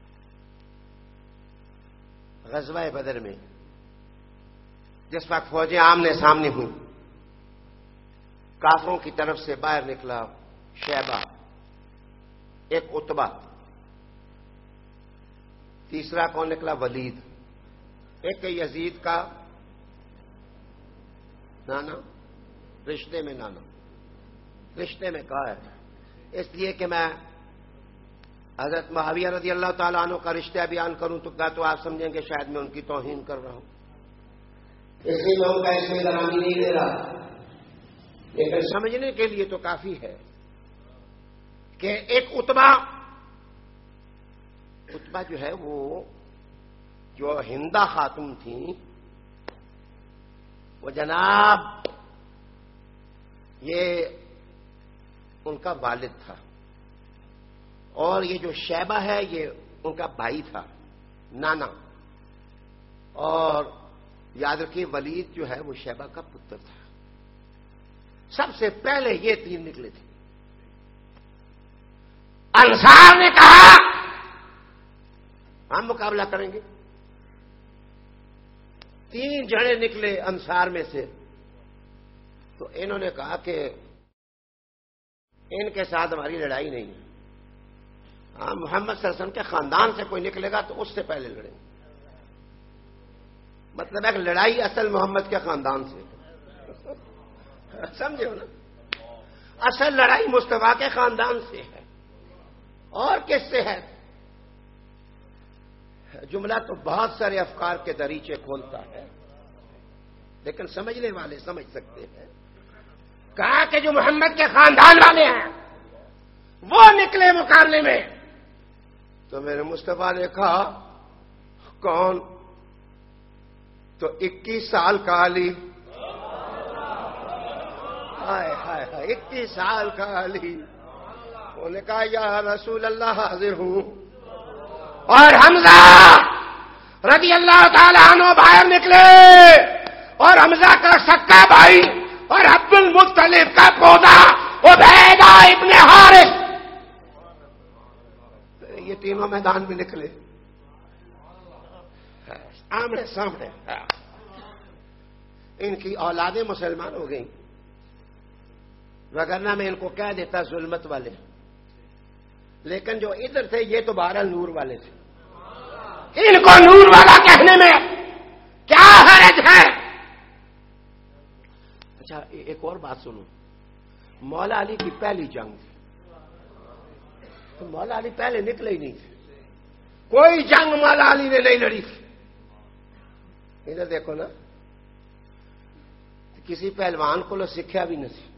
غزوہ بدر میں جس وقت فوجیں آمنے سامنے ہوئی، کافروں کی طرف سے باہر نکلا شیبہ، ایک عتبہ، تیسرا کون نکلا؟ ولید، ایک یزید کا نانا، رشتے میں نانا، رشتے میں کہا ہے اس لیے کہ میں حضرت معاویہ رضی اللہ تعالیٰ عنہ کا رشتہ بیان کروں تو کیا تو آپ سمجھیں گے شاید میں ان کی توہین کر رہا ہوں، اس لیے میں ان کا اس میں درامی نہیں دے رہا. لیکن سمجھنے کے لیے تو کافی ہے کہ ایک عتبہ عتبہ جو ہے وہ جو ہندہ خاتون تھیں، وہ جناب یہ ان کا والد تھا، اور یہ جو شیبہ ہے یہ ان کا بھائی تھا، نانا. اور یاد رکھیے ولید جو ہے وہ شیبہ کا پتر تھا. سب سے پہلے یہ تین نکلے تھے. انصار نے کہا ہم مقابلہ کریں گے. تین جنے نکلے انصار میں سے، تو انہوں نے کہا کہ ان کے ساتھ ہماری لڑائی نہیں ہے. ہاں محمد صلی اللہ علیہ وسلم کے خاندان سے کوئی نکلے گا تو اس سے پہلے لڑیں گے. مطلب ہے کہ لڑائی اصل محمد کے خاندان سے، سمجھے ہو نا؟ اصل لڑائی مصطفیٰ کے خاندان سے ہے. اور کس سے ہے؟ جملہ تو بہت سارے افکار کے دریچے کھولتا ہے، لیکن سمجھنے والے سمجھ سکتے ہیں. کہا کہ جو محمد کے خاندان والے ہیں وہ نکلے مقابلے میں. تو میرے مصطفیٰ نے کہا کون؟ تو اکیس سال کا علی. ہائے ہائے ہائے، اکیس سال کا علی. انہوں نے کہا یا رسول اللہ حاضر ہوں. اور حمزہ رضی اللہ تعالی عنہ باہر نکلے، اور حمزہ کا سکا بھائی اور عبد المطلب کا پودا عبیدہ ابن حارث، یہ تینوں میدان میں نکلے آمنے سامنے. ان کی اولادیں مسلمان ہو گئیں، وگرنہ میں ان کو کہہ دیتا ظلمت والے. لیکن جو ادھر تھے یہ تو بہرحال نور والے تھے. ان کو نور والا کہنے میں کیا حرج ہے؟ اچھا ایک اور بات سنو. مولا علی کی پہلی جنگ تھی، تو مولا علی پہلے نکلے ہی نہیں تھے. کوئی جنگ مولا علی نے نہیں لڑی تھی. ادھر دیکھو نا، کسی پہلوان کو لو سکھیا بھی نہیں.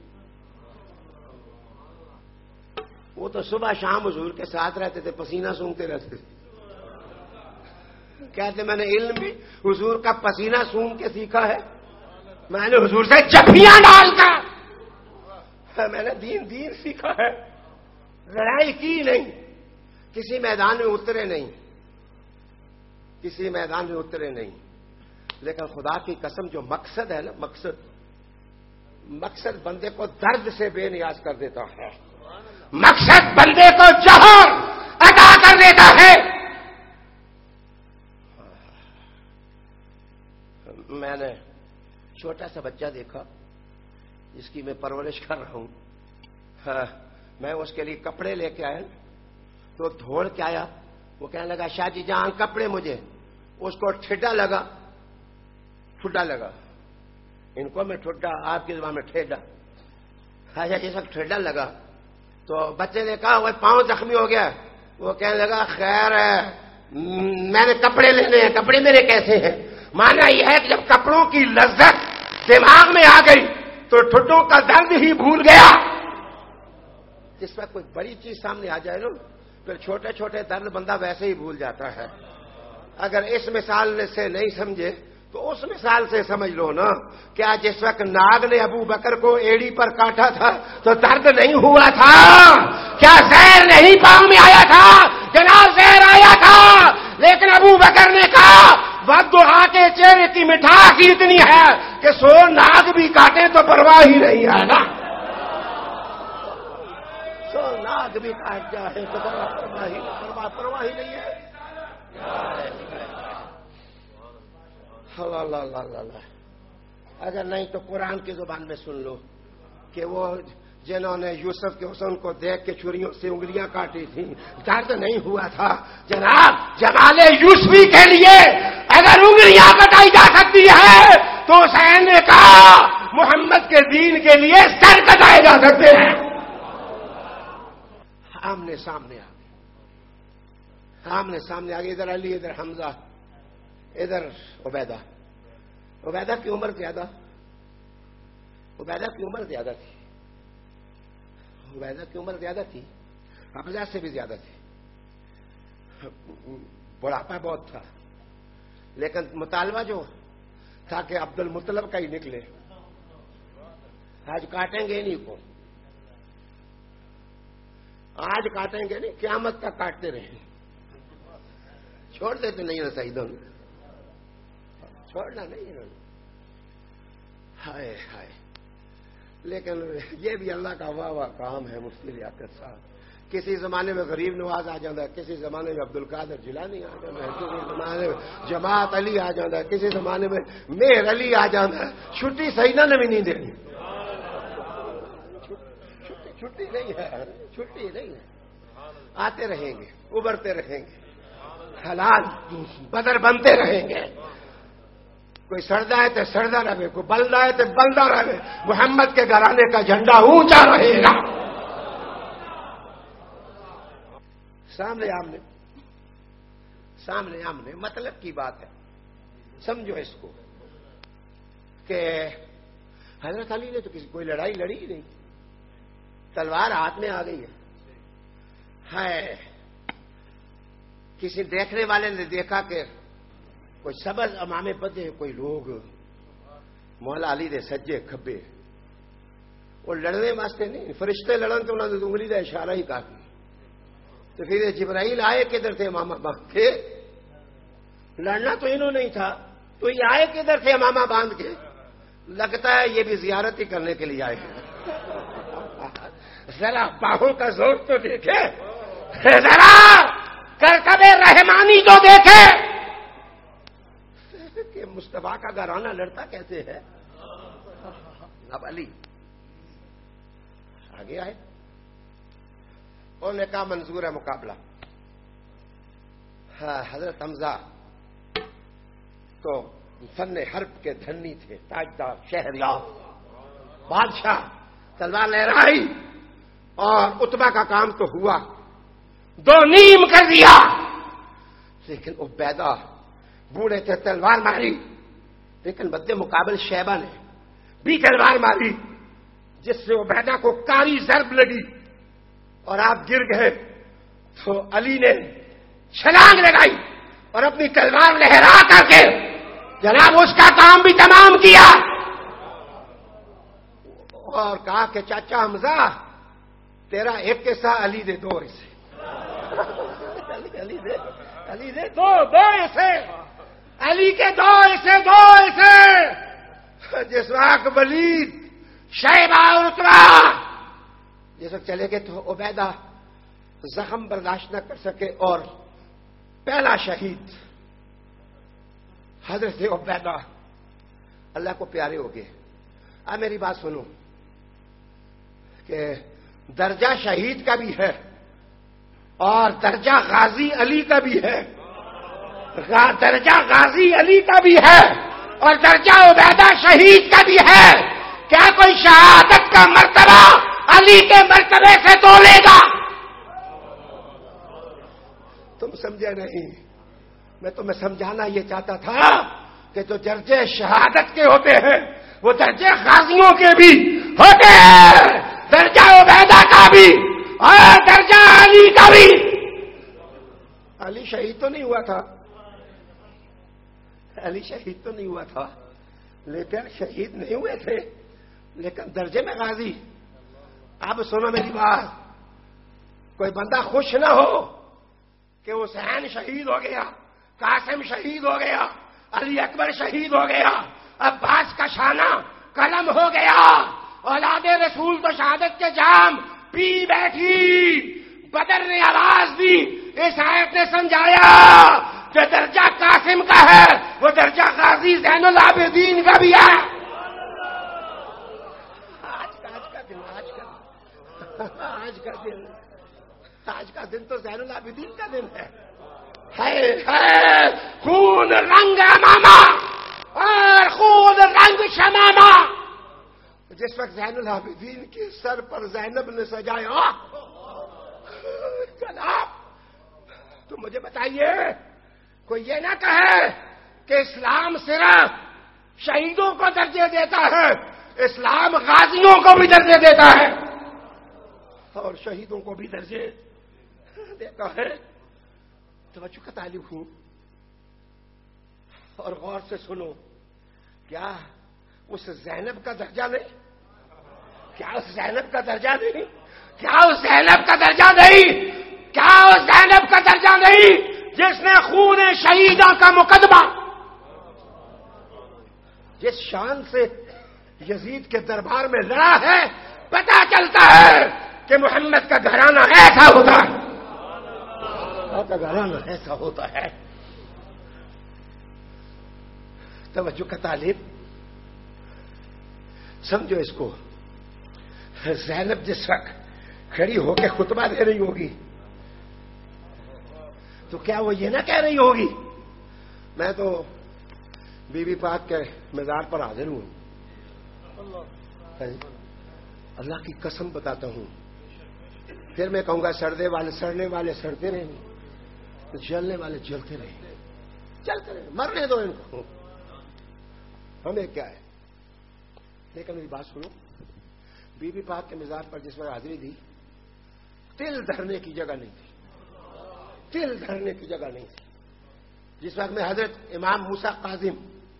وہ تو صبح شام حضور کے ساتھ رہتے تھے، پسینہ سونگتے رہتے تھے. کہتے میں نے علم بھی حضور کا پسینہ سونگ کے سیکھا ہے. میں نے حضور سے جفیاں ڈال کر میں نے دین دین سیکھا ہے. لڑائی کی نہیں، کسی میدان میں اترے نہیں، کسی میدان میں اترے نہیں. لیکن خدا کی قسم جو مقصد ہے نا، مقصد مقصد بندے کو درد سے بے نیاز کر دیتا ہے. مقصد بندے کو جوہر عطا کر دیتا ہے. میں نے چھوٹا سا بچہ دیکھا جس کی میں پرورش کر رہا ہوں. ہاں میں اس کے لیے کپڑے لے کے آیا تو دھوڑ کے آیا. وہ کہنے لگا شاہ جی جان کپڑے مجھے. اس کو ٹھڈا لگا، ٹھڈا لگا. ان کو میں ٹھڈا، آپ کی زبان میں ٹھیڈا. اچھا جس وقت ٹھڈا لگا تو بچے نے کہا وہ پاؤں زخمی ہو گیا. وہ کہنے لگا خیر ہے میں نے کپڑے لینے ہیں. کپڑے میرے کیسے ہیں؟ مانا یہ ہے کہ جب کپڑوں کی لذت دماغ میں آ گئی تو ٹھڈوں کا درد ہی بھول گیا. جس میں کوئی بڑی چیز سامنے آ جائے نا پھر چھوٹے چھوٹے درد بندہ ویسے ہی بھول جاتا ہے. اگر اس مثال سے نہیں سمجھے تو اس مثال سے سمجھ لو نا. کیا جس وقت ناگ نے ابو بکر کو ایڑی پر کاٹا تھا تو درد نہیں ہوا تھا؟ کیا زہر نہیں پاؤں میں آیا تھا؟ جناب زہر آیا تھا، لیکن ابو بکر نے کہا بددعا کے چہرے کی مٹھاس ہی اتنی ہے کہ سو ناگ بھی کاٹے تو پرواہ ہی نہیں ہے نا. سو ناگ بھی کاٹ جائے تو پرواہ ہی پرواہ پرواہ ہی نہیں ہے. اللہ اللہ اللہ اللہ. اگر نہیں تو قرآن کی زبان میں سن لو کہ وہ جنہوں نے یوسف کے حسن کو دیکھ کے چھریوں سے انگلیاں کاٹی تھیں درد نہیں ہوا تھا. جناب جمال یوسفی کے لیے اگر انگلیاں کٹائی جا سکتی ہے تو حسین نے کہا محمد کے دین کے لیے سر کٹائے جا سکتے ہیں. آمنے سامنے آ گئے, آمنے سامنے آ گئے. ادھر علی, ادھر حمزہ, ادھر عبیدہ. عبیدہ کی عمر زیادہ عبیدہ کی عمر زیادہ تھی عبیدہ کی عمر زیادہ تھی حمزہ سے بھی زیادہ تھی. بڑھاپا بہت تھا, لیکن مطالبہ جو تھا کہ عبد المطلب کا ہی نکلے. آج کاٹیں گے نہیں کو, آج کاٹیں گے نہیں, قیامت تک کاٹتے رہیں. چھوڑ دیتے نہیں نا سعیدوں نے, چھوڑنا نہیں انہوں نے. ہائے ہائے. لیکن یہ بھی اللہ کا واہ واہ کام ہے مفتی لیاقت صاحب. کسی زمانے میں غریب نواز آ جاتا ہے, کسی زمانے میں عبد القادر جیلانی آ جاتا ہے, کسی زمانے میں جماعت علی آ جاتا ہے, کسی زمانے میں مہر علی آ جاتا ہے. چھٹی سیدہ نے بھی نہیں دینی. چھٹی نہیں ہے, چھٹی نہیں ہے. آتے رہیں گے, ابھرتے رہیں گے, حلال بدر بنتے رہیں گے. کوئی سڑدا ہے تو سڑدا رہے, کوئی بلدا ہے تو بلدا رہے. محمد کے گھرانے کا جھنڈا اونچا رہے گا. سامنے آمنے سامنے آمنے مطلب کی بات ہے, سمجھو اس کو کہ حضرت علی نے تو کسی کوئی لڑائی لڑی ہی نہیں, تلوار ہاتھ میں آ گئی ہے. ہے کسی دیکھنے والے نے دیکھا کہ کوئی سبز امامے بدے, کوئی لوگ مولا علی دے سجے کھبے. وہ لڑنے واسطے نہیں, فرشتے لڑن تو انہوں نے انگلی کا اشارہ ہی کافی. تو پھر جبرائیل آئے کدھر تھے امامہ باندھ کے, لڑنا تو انہوں نہیں تھا, تو یہ آئے کدھر تھے امامہ باندھ کے. لگتا ہے یہ بھی زیارت ہی کرنے کے لیے آئے. ذرا باہوں کا زور تو دیکھے, ذرا کرکب رحمانی تو دیکھے کہ مصطفیٰ کا گھرانہ لڑتا کیسے ہے. اب علی آگے آئے, انہوں نے کہا منظور ہے مقابلہ. ہاں, حضرت حمزہ تو فن حرب کے دھنی تھے, تاجدار, شہریار, بادشاہ. تلوار لہرائی اور اتبا کا کام تو ہوا, دو نیم کر دیا. لیکن عبیدہ بوڑھے تھے, تلوار ماری, لیکن بدے مقابل شیبہ نے بھی تلوار ماری, جس سے عبیدہ کو کاری ضرب لگی اور آپ گر گئے. تو علی نے چھلانگ لگائی اور اپنی تلوار لہرا کر کے جناب اس کا کام بھی تمام کیا اور کہا کہ چاچا حمزہ تیرا ایک حصہ علی دے دو حصے. علی دے علی دے دو دو حصے, علی کے دو حصے دو حصے. جس وقت ولید, شیبہ اور اتبا جس وقت چلے گئے تو عبیدہ زخم برداشت نہ کر سکے اور پہلا شہید حضرت عبیدہ اللہ کو پیارے ہو گئے. اب میری بات سنو کہ درجہ شہید کا بھی ہے اور درجہ غازی علی کا بھی ہے. درجہ غازی علی کا بھی ہے اور درجہ عبیدہ شہید کا بھی ہے. کیا کوئی شہادت کا مرتبہ علی کے مرتبے سے تولے گا؟ تم سمجھے نہیں, میں تمہیں سمجھانا یہ چاہتا تھا کہ جو درجے شہادت کے ہوتے ہیں وہ درجے غازیوں کے بھی ہوتے ہیں, درجہ عبیدہ کا بھی اور درجہ علی کا بھی. علی شہید تو نہیں ہوا تھا, علی شہید تو نہیں ہوا تھا, لیکن شہید نہیں ہوئے تھے, لیکن درجے میں غازی. اب سنو میری بات, کوئی بندہ خوش نہ ہو کہ حسین شہید ہو گیا, قاسم شہید ہو گیا, علی اکبر شہید ہو گیا، عباس کا شانہ قلم ہو گیا، اولاد رسول تو شہادت کے جام پی بیٹھی۔ بدر نے آواز دی، اس آیت نے سمجھایا جو درجہ قاسم کا ہے وہ درجہ غازی زین العابدین کا بھی ہے۔ آج کا آج کا دن آج کا آج کا دن آج کا دن تو زین العابدین کا دن ہے۔ ہے ہے خون رنگ امامہ اور خون رنگ شمامہ۔ جس وقت زین العابدین کے سر پر زینب نے سجایا، جناب تو مجھے بتائیے کوئی یہ نہ کہے کہ اسلام صرف شہیدوں کو درجے دیتا ہے، اسلام غازیوں کو بھی درجے دیتا ہے اور شہیدوں کو بھی درجے دیتا ہے۔ توجہ کا طالب ہوں اور غور سے سنو، کیا اس زینب کا درجہ نہیں؟ کیا اس زینب کا درجہ نہیں؟ کیا اس زینب کا درجہ نہیں؟ کیا اس زینب کا درجہ نہیں جس نے خون شہیدہ کا مقدمہ، جس شان سے یزید کے دربار میں لڑا ہے؟ پتہ چلتا ہے کہ محمد کا گھرانہ ایسا ہوتا ہے، کا گھرانہ ایسا ہوتا ہے۔ توجہ کا طالب سمجھو اس کو، زینب جس وقت کھڑی ہو کے خطبہ دے رہی ہوگی تو کیا وہ یہ نہ کہہ رہی ہوگی میں تو بی بی پاک کے مزار پر حاضر ہوں؟ اللہ کی قسم بتاتا ہوں، پھر میں کہوں گا سردے والے سڑنے والے سڑتے رہیں گے، جلنے والے جلتے رہیں گے، چلتے رہیں، مرنے دو ان کو، ہمیں کیا ہے۔ لیکن میری بات سنو، بی بی پاک کے مزار پر جس میں حاضری دی، تل دھرنے کی جگہ نہیں تھی، تل دھرنے کی جگہ نہیں تھی۔ جس وقت میں حضرت امام موسیٰ کاظم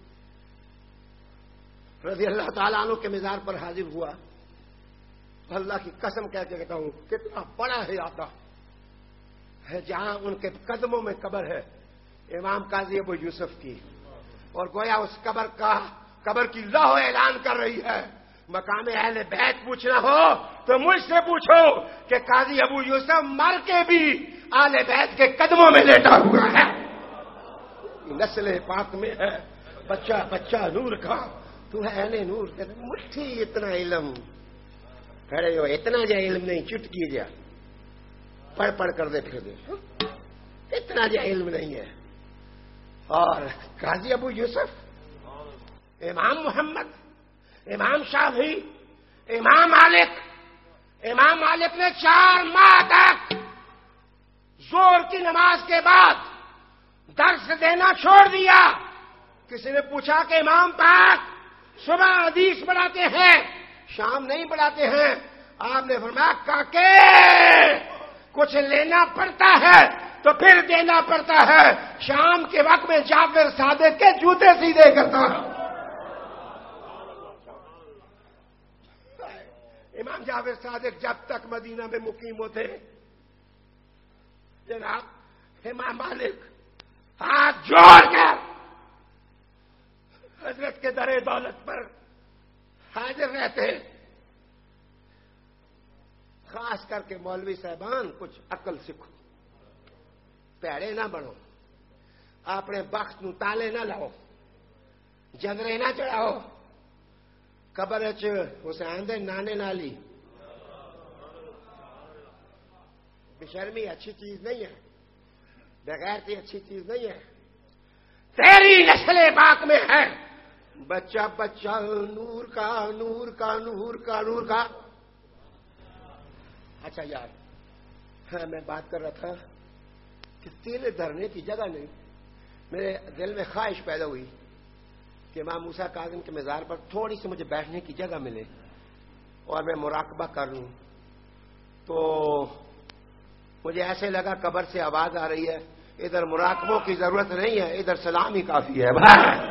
رضی اللہ تعالیٰ عنہ کے مزار پر حاضر ہوا، اللہ کی قسم کہہ کے کہتا ہوں کتنا بڑا ہے آتا ہے، جہاں ان کے قدموں میں قبر ہے امام قاضی ابو یوسف کی، اور گویا اس قبر کا قبر کی لوح اعلان کر رہی ہے، مقام اہل بیت پوچھنا ہو تو مجھ سے پوچھو کہ قاضی ابو یوسف مر کے بھی اہل بیت کے قدموں میں لیٹا ہوا ہے۔ نسل پاک میں ہے بچہ بچہ نور کا، تو ہے اہل نور، مٹھی اتنا علم کھڑے ہو، اتنا جا علم نہیں، چٹکی جا پڑھ پڑھ کر دے پھر دے، اتنا جا علم نہیں ہے۔ اور قاضی ابو یوسف، امام محمد، امام شافعی، امام مالک، امام مالک نے چار ماہ تک زور کی نماز کے بعد درس دینا چھوڑ دیا۔ کسی نے پوچھا کہ امام پاک صبح حدیث پڑھاتے ہیں شام نہیں پڑھاتے ہیں؟ آپ نے فرمایا کاکے کچھ لینا پڑتا ہے تو پھر دینا پڑتا ہے، شام کے وقت میں جعفر صادق کے جوتے سیدھے کرتا ہوں۔ امام جعفر صادق جب تک مدینہ میں مقیم ہوتے جناب امام مالک ہاتھ جوڑ کر حضرت کے در دولت پر حاضر رہتے۔ خاص کر کے مولوی صاحبان کچھ عقل سیکھو، پیڑے نہ بنو، اپنے بخت نو تالے نہ لاؤ، جنرے نہ چڑھاؤ، قبر اسے آندے نانے نالی۔ بشرمی اچھی چیز نہیں ہے، بغیرتی اچھی چیز نہیں ہے، تیری نسل پاک میں ہے بچہ بچہ نور کا نور کا نور کا نور کا۔ اچھا یار، ہاں میں بات کر رہا تھا کہ تیل دھرنے کی جگہ نہیں، میرے دل میں خواہش پیدا ہوئی کہ امام موسیٰ کاظم کے مزار پر تھوڑی سی مجھے بیٹھنے کی جگہ ملے اور میں مراقبہ کر لوں۔ تو مجھے ایسے لگا قبر سے آواز آ رہی ہے، ادھر مراقبوں کی ضرورت نہیں ہے، ادھر سلام ہی کافی ہے۔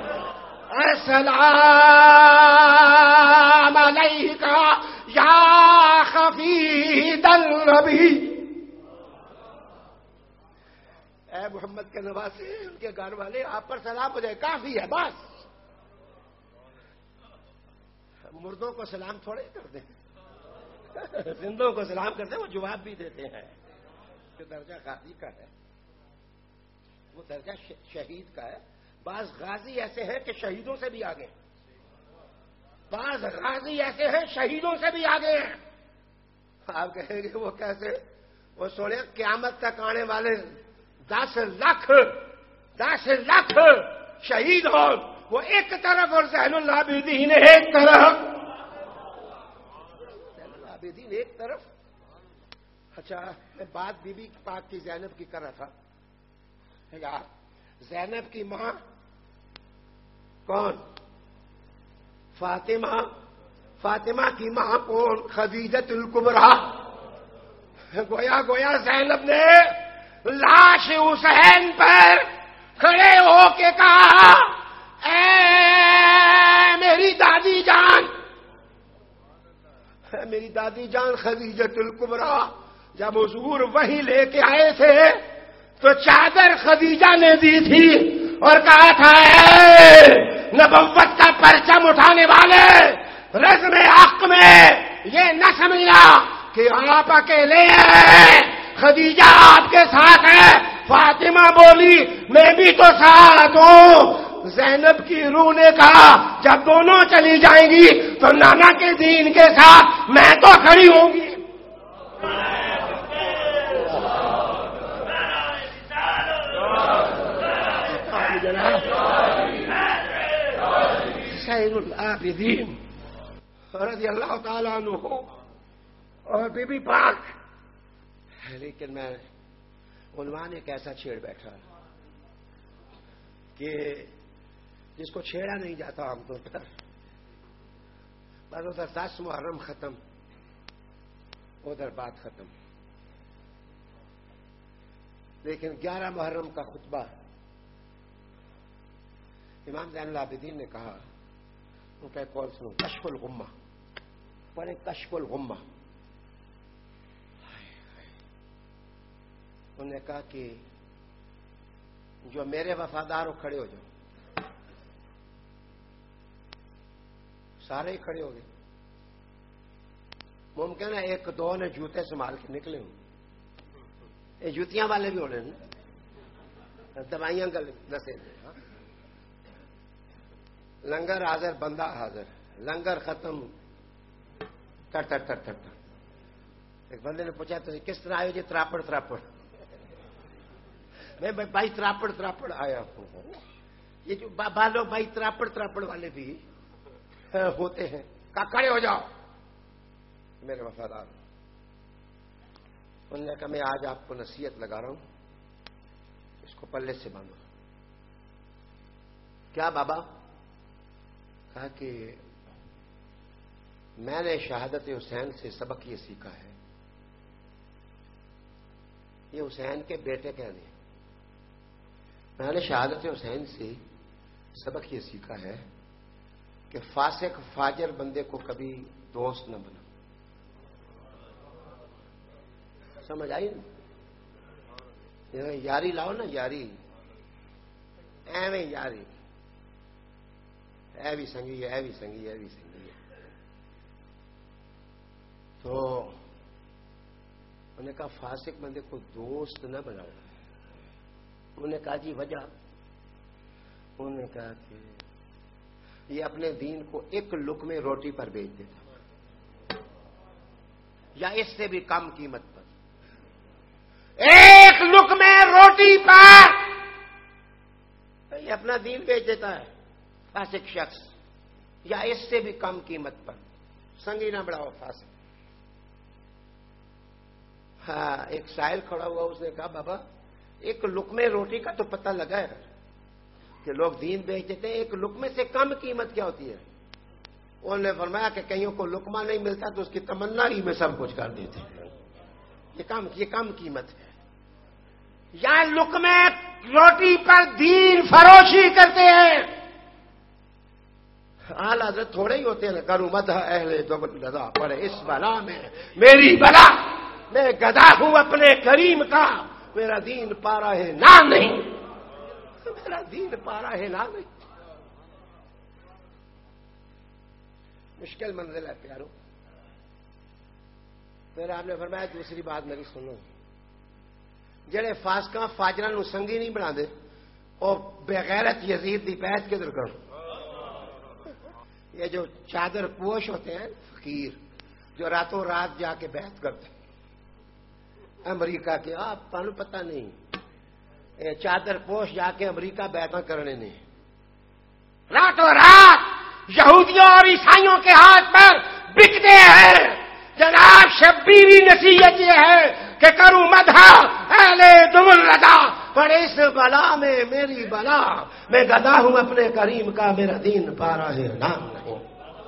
السلام علیکہ یا خفید النبی، اے محمد کے نواسے ان کے گھر والے آپ پر سلام ہو جائے کافی ہے بس. مردوں کو سلام تھوڑے ہی کرتے ہیں, زندوں کو سلام کرتے ہیں, وہ جواب بھی دیتے ہیں. جو درجہ غازی کا ہے وہ درجہ شہید کا ہے. بعض غازی ایسے ہیں کہ شہیدوں سے بھی آگے, بعض غازی ایسے ہیں شہیدوں سے بھی آگے ہیں. آپ کہیں گے وہ کیسے؟ وہ سونے قیامت تک آنے والے دس لاکھ دس لاکھ شہید ہو, وہ ایک طرف اور زین العابدین ایک طرف. زین العابدین ایک طرف. اچھا میں بات بی بی پاک کی زینب کی کر رہا تھا. یار زینب کی ماں کون؟ فاطمہ. فاطمہ کی ماں کون؟ خدیجۃ الکبریٰ. گویا گویا زینب نے لاش حسین پر کھڑے ہو کے کہا اے میری دادی جان, میری دادی جان خدیجۃ الکبریٰ. جب حضور وہی لے کے آئے تھے تو چادر خدیجہ نے دی تھی اور کہا تھا اے نبوت کا پرچم اٹھانے والے, رزم حق میں یہ نہ سمجھنا کہ آپ اکیلے ہیں, خدیجہ آپ کے ساتھ ہے. فاطمہ بولی میں بھی تو ساتھ ہوں. زینب کی روح نے کہا جب دونوں چلی جائیں گی تو نانا کے دین کے ساتھ میں تو کھڑی ہوں گی. سید العابدین رضی اللہ تعالیٰ عنہ اور بی بی پاک. لیکن میں عنوان ایک ایسا چھیڑ بیٹھا کہ جس کو چھیڑا نہیں جاتا عام طور پر. بس ادھر دس محرم ختم, ادھر بات ختم. لیکن گیارہ محرم کا خطبہ امام زین العابدین نے کہا, ان کا کون سنو, کشف الغمہ پڑھے, کشف الغمہ. انہوں نے کہا کہ جو میرے وفادار ہو کھڑے ہو جاؤ. سارے ہی کھڑے ہو گئے. ممکن ہے ایک دو نے جوتے سنبھال کے نکلے ہوں, یہ جوتیاں والے بھی ہونے نا, دوائیاں گل نسے. لنگر حاضر بندہ حاضر, لنگر ختم تر تر تر تر تر. ایک بندے نے پوچھا تو کس طرح آئے جی؟ تراپڑ تراپڑ. میں بھائی تراپڑ تراپڑ آیا ہوں. یہ جو بالو بھائی تراپڑ تراپڑ والے بھی ہوتے ہیں. کہا کھڑے ہو جاؤ میرے وفادار. انہوں نے کہا میں آج آپ کو نصیحت لگا رہا ہوں, اس کو پلے سے باندھو. کیا بابا؟ کہا کہ میں نے شہادت حسین سے سبق یہ سیکھا ہے. یہ حسین کے بیٹے کہنے ہیں. میں نے شہادت حسین سے سبق یہ سیکھا ہے کہ فاسق فاجر بندے کو کبھی دوست نہ بنا. سمجھ آئی نا؟ یاری لاؤ نا, یاری ایویں یاری, اے بھی سنگی ہے, اے بھی سنگی ہے, اے بھی سنگی ہے. تو انہوں نے کہا فاسق بندے کو دوست نہ بناؤ. انہوں نے کہا جی وجہ؟ انہوں نے کہا کہ یہ اپنے دین کو ایک لقمے روٹی پر بیچ دیتا, یا اس سے بھی کم قیمت پر. ایک لقمے روٹی پر یہ اپنا دین بیچ دیتا ہے فاسق شخص, یا اس سے بھی کم قیمت پر. سنگی نہ بڑھاؤ فاسق. ہاں ایک سائل کھڑا ہوا, اس نے کہا بابا ایک لقمے روٹی کا تو پتہ لگا ہے کہ لوگ دین بیچ دیتے ہیں, ایک لقمے سے کم قیمت کیا ہوتی ہے؟ انہوں نے فرمایا کہ کئیوں کو لقمہ نہیں ملتا تو اس کی تمنا ہی میں سب کچھ کر دیتے ہیں. یہ کم یہ کم قیمت ہے. یا لقمے روٹی پر دین فروشی کرتے ہیں. اعلی حضرت تھوڑے ہی ہوتے ہیں. کروں مدح اہل دوبت گدا پڑے اس بلا میں میری بلا, میں گدا ہوں اپنے کریم کا, میرا دین پا رہا ہے نام نہیں. میرا دین پارا ہے نا نہیں. مشکل منزل ہے پیارو. پھر آپ نے فرمایا دوسری بات میری سنو، جڑے فاسقاں فاجراں نو سنگی نہیں بنا دے اور بغیرت یزید دی بیعت کدھر کرو. یہ جو چادر پوش ہوتے ہیں فقیر جو راتوں رات جا کے بیعت کرتے امریکہ کے، آپ تمہیں پتہ نہیں یہ چادر پوش جا کے امریکہ بیعتاں کرنے نے راتوں رات یہودیوں اور عیسائیوں کے ہاتھ پر بکتے ہیں. جناب شبیری نصیحت یہ ہے کہ کروں مدح اہل دم الردا، پر اس بلا میں میری بلا، میں گدا ہوں اپنے کریم کا، میرا دین پارا ہے نام نہیں.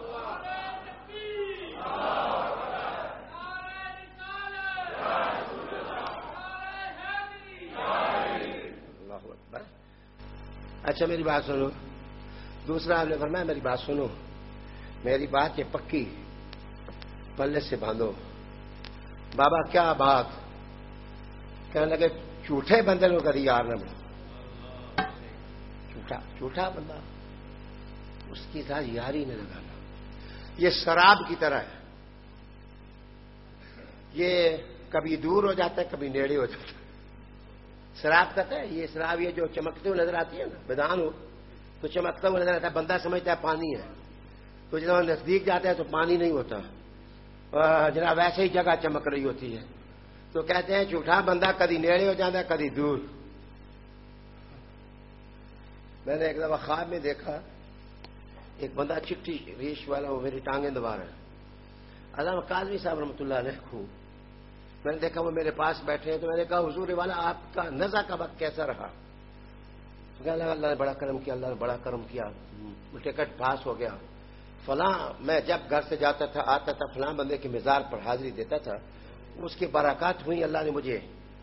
اللہ اکبر. اچھا میری بات سنو. دوسرا آپ نے فرمایا میری بات سنو، میری بات یہ پکی پلے سے باندھو. بابا کیا بات؟ کہنے لگے جھوٹے بندے لوگ کری یار نہ بنا. جھوٹا جھوٹا بندہ اس کی ساتھ یاری نہیں لگانا. یہ شراب کی طرح ہے، یہ کبھی دور ہو جاتا ہے کبھی نیڑے ہو جاتا ہے. شراب کہتا ہے یہ شراب یہ جو چمکتے ہوئے نظر آتی ہے نا بدان ہو تو چمکتا ہوا نظر آتا ہے، بندہ سمجھتا ہے پانی ہے، تو جب نزدیک جاتا ہے تو پانی نہیں ہوتا، جناب ویسے ہی جگہ چمک رہی ہوتی ہے. تو کہتے ہیں جھوٹا بندہ کدی نیڑے ہو جاتا ہے کدی دور. میں نے ایک دفعہ خواب میں دیکھا ایک بندہ چٹی ریش والا، وہ میری ٹانگیں دبا رہا ہے. علامہ کاظمی صاحب رحمۃ اللہ علیہ کو میں نے دیکھا وہ میرے پاس بیٹھے ہیں. تو میں نے کہا حضور والا آپ کا نزع کا وقت کیسا رہا؟ تو کہا اللہ نے بڑا کرم کیا، اللہ نے بڑا کرم کیا، ٹکٹ پاس ہو گیا. فلاں میں جب گھر سے جاتا تھا آتا تھا فلاں بندے کے مزار پر حاضری دیتا تھا، اس کی برکات ہوئی. اللہ نے مجھے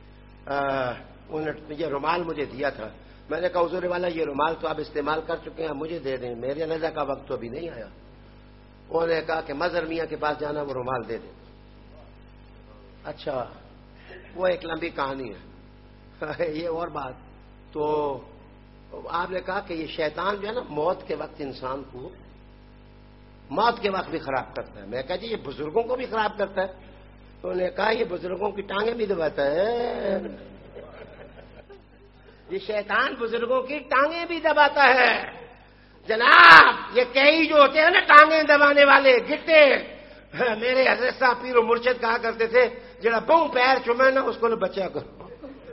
یہ رومال مجھے دیا تھا. میں نے کہا حضور والا یہ رومال تو آپ استعمال کر چکے ہیں، مجھے دے دیں، میرے نزع کا وقت تو ابھی نہیں آیا. انہوں نے کہا کہ مظہر میاں کے پاس جانا، وہ رومال دے دیں. اچھا وہ ایک لمبی کہانی ہے. یہ اور بات تو آپ نے کہا کہ یہ شیطان جو ہے نا موت کے وقت انسان کو موت کے وقت بھی خراب کرتا ہے. میں کہا جی یہ بزرگوں کو بھی خراب کرتا ہے. تو انہوں نے کہا یہ بزرگوں کی ٹانگیں بھی دباتا ہے. یہ شیطان بزرگوں کی ٹانگیں بھی دباتا ہے. جناب یہ کئی جو ہوتے ہیں نا ٹانگیں دبانے والے گٹے، میرے حضرت صاحب پیر و مرشد کہا کرتے تھے جڑا بہو پیر چومے نا اس کو بچا کرو،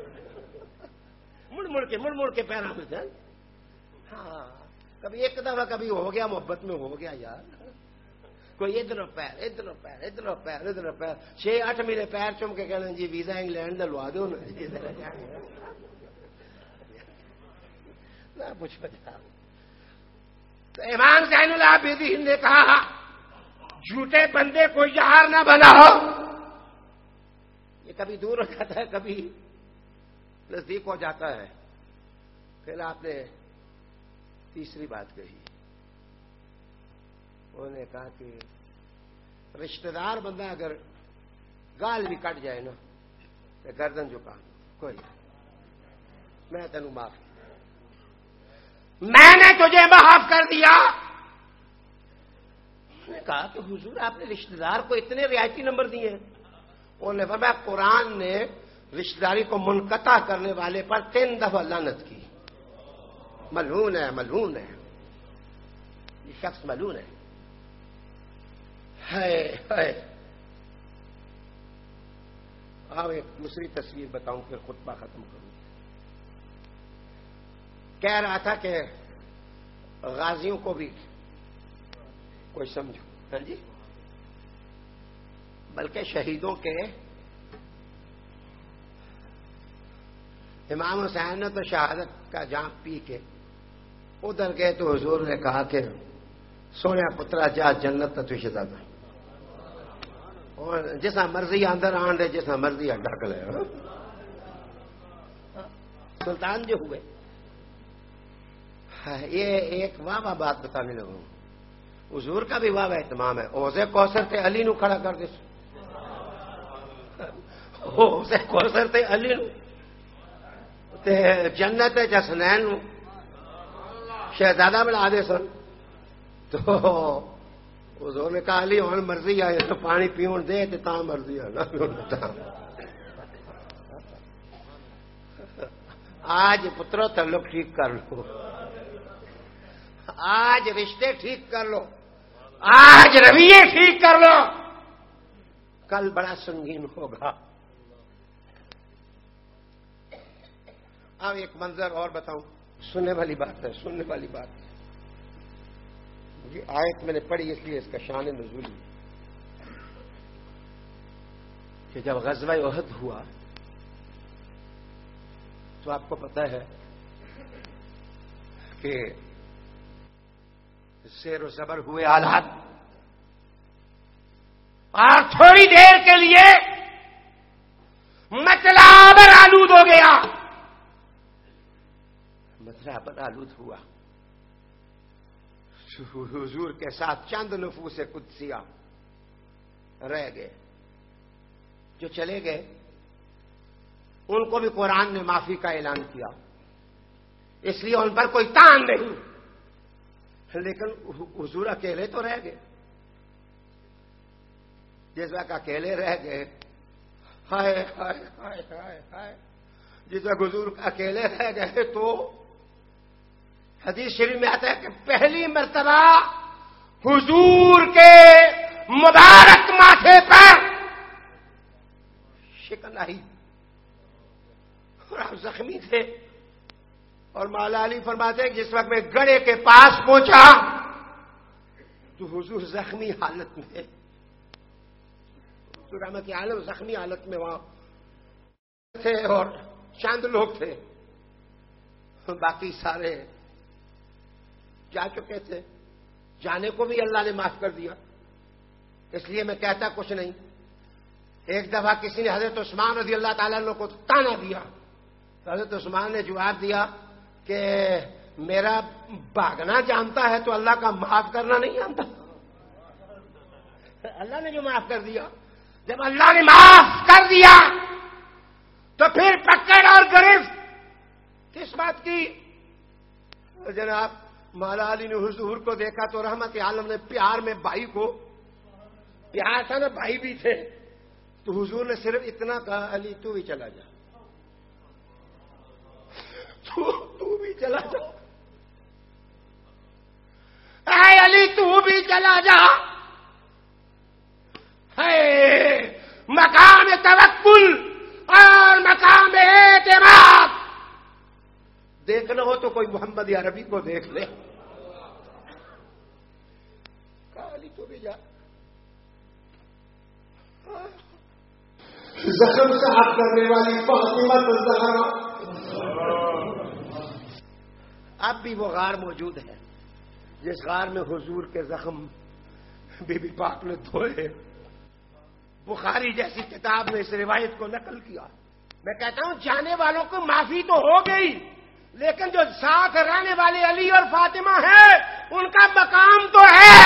مڑ مڑ کے مڑ مڑ کے پیروں میں چل. ہاں کبھی ایک دفعہ کبھی ہو گیا محبت میں ہو گیا یار، کوئی ادھر پیر ادھر پیر ادھر پیر ادھر پیر چھ آٹھ مہینے پیر چوم کے کہنا جی ویزا انگلینڈ کا لوا دو نا جی نہ پوچھ بچا. تو امام زین العابدین نے کہا جھوٹے بندے کو یار نہ بناؤ. یہ کبھی دور ہو جاتا ہے کبھی نزدیک ہو جاتا ہے. پھر آپ نے تیسری بات کہی، انہوں نے کہا کہ رشتہ دار بندہ اگر گال بھی کٹ جائے نا تو گردن جھکا کوئی میں تینوں معاف، میں نے تجھے معاف کر دیا. نے کہا کہ حضور آپ نے رشتہ دار کو اتنے رعایتی نمبر دیے ہیں. انہوں نے فرمایا قرآن نے رشتہ داری کو منقطع کرنے والے پر تین دفعہ لعنت کی. ملعون ہے ملعون ہے یہ شخص ملعون ہے. ہے ہے اب ایک دوسری تصویر بتاؤں پھر خطبہ ختم کروں. کہہ رہا تھا کہ غازیوں کو بھی کوئی سمجھو، ہاں جی، بلکہ شہیدوں کے امام حسین نے تو شہادت کا جام پی کے ادھر گئے تو حضور نے کہا کہ سونے پترا جا جنت تو شہزادہ اور جیسا مرضی اندر آن دے جیسا مرضی اڈا کلے سلطان جو ہوئے. یہ ایک واہ واہ بات بتانے لگوں. حضور کا بھی واہ واہ اہتمام ہے. اوزے کوثر تے علی نو کھڑا کر دے، اوزے کوثر تے علی نو تے جنت جسنین نو شہزادہ بنا دے سن تو حضور نے کہا علی ہن مرضی آئے تو پانی پیون دے تے تاں مرضی ہے نا آج پترو تعلق ٹھیک کر لو، آج رشتے ٹھیک کر لو، آج رویے ٹھیک کر لو، کل بڑا سنگین ہوگا۔ اب ایک منظر اور بتاؤں، سننے والی بات ہے، سننے والی بات ہے۔ یہ آیت میں نے پڑھی اس لیے اس کا شان نزول کہ جب غزوہ احد ہوا تو آپ کو پتہ ہے کہ زیر و زبر ہوئے حالات، اور تھوڑی دیر کے لیے مچلا بر آلود ہو گیا، مچلا بر آلود ہوا۔ حضور کے ساتھ چند نفوس قدسیہ رہ گئے، جو چلے گئے ان کو بھی قرآن نے معافی کا اعلان کیا، اس لیے ان پر کوئی تان نہیں، لیکن حضور اکیلے تو رہ گئے۔ جس وقت اکیلے رہ گئے، ہائے ہائے ہائے ہائے ہائے، جس وقت حضور اکیلے رہ گئے تو حدیث شریف میں آتا ہے کہ پہلی مرتبہ حضور کے مبارک ماتھے پر شکن آئی اور آپ زخمی تھے، اور مولا علی فرماتے ہیں کہ جس وقت میں گڑھے کے پاس پہنچا تو حضور زخمی حالت میں، حضور رحمت عالم زخمی حالت میں وہاں تھے، اور چند لوگ تھے، باقی سارے جا چکے تھے۔ جانے کو بھی اللہ نے معاف کر دیا، اس لیے میں کہتا کچھ نہیں۔ ایک دفعہ کسی نے حضرت عثمان رضی اللہ تعالیٰ عنہ کو تانا دیا، تو حضرت عثمان نے جواب دیا کہ میرا بھاگنا جانتا ہے تو اللہ کا معاف کرنا نہیں جانتا۔ اللہ نے جو معاف کر دیا، جب اللہ نے معاف کر دیا تو پھر پکڑ اور گرفت کس بات کی؟ جناب مولا علی نے حضور کو دیکھا تو رحمت عالم نے پیار میں بھائی کو، پیار تھا نا، بھائی بھی تھے، تو حضور نے صرف اتنا کہا علی تو بھی چلا جا، تو, تو بھی چلا جا، اے علی تو بھی چلا جا۔ ہے مقام توکل اور مقام اعتماد دیکھنا ہو تو کوئی محمد عربی کو دیکھ لے، کالی تو بھی جا۔ زخم صاف کرنے والی فاطمہ الزہرا، اب بھی وہ غار موجود ہے جس غار میں حضور کے زخم بی بی پاک نے دھوئے۔ بخاری جیسی کتاب نے اس روایت کو نقل کیا۔ میں کہتا ہوں جانے والوں کو معافی تو ہو گئی، لیکن جو ساتھ رہنے والے علی اور فاطمہ ہیں ان کا مقام تو ہے،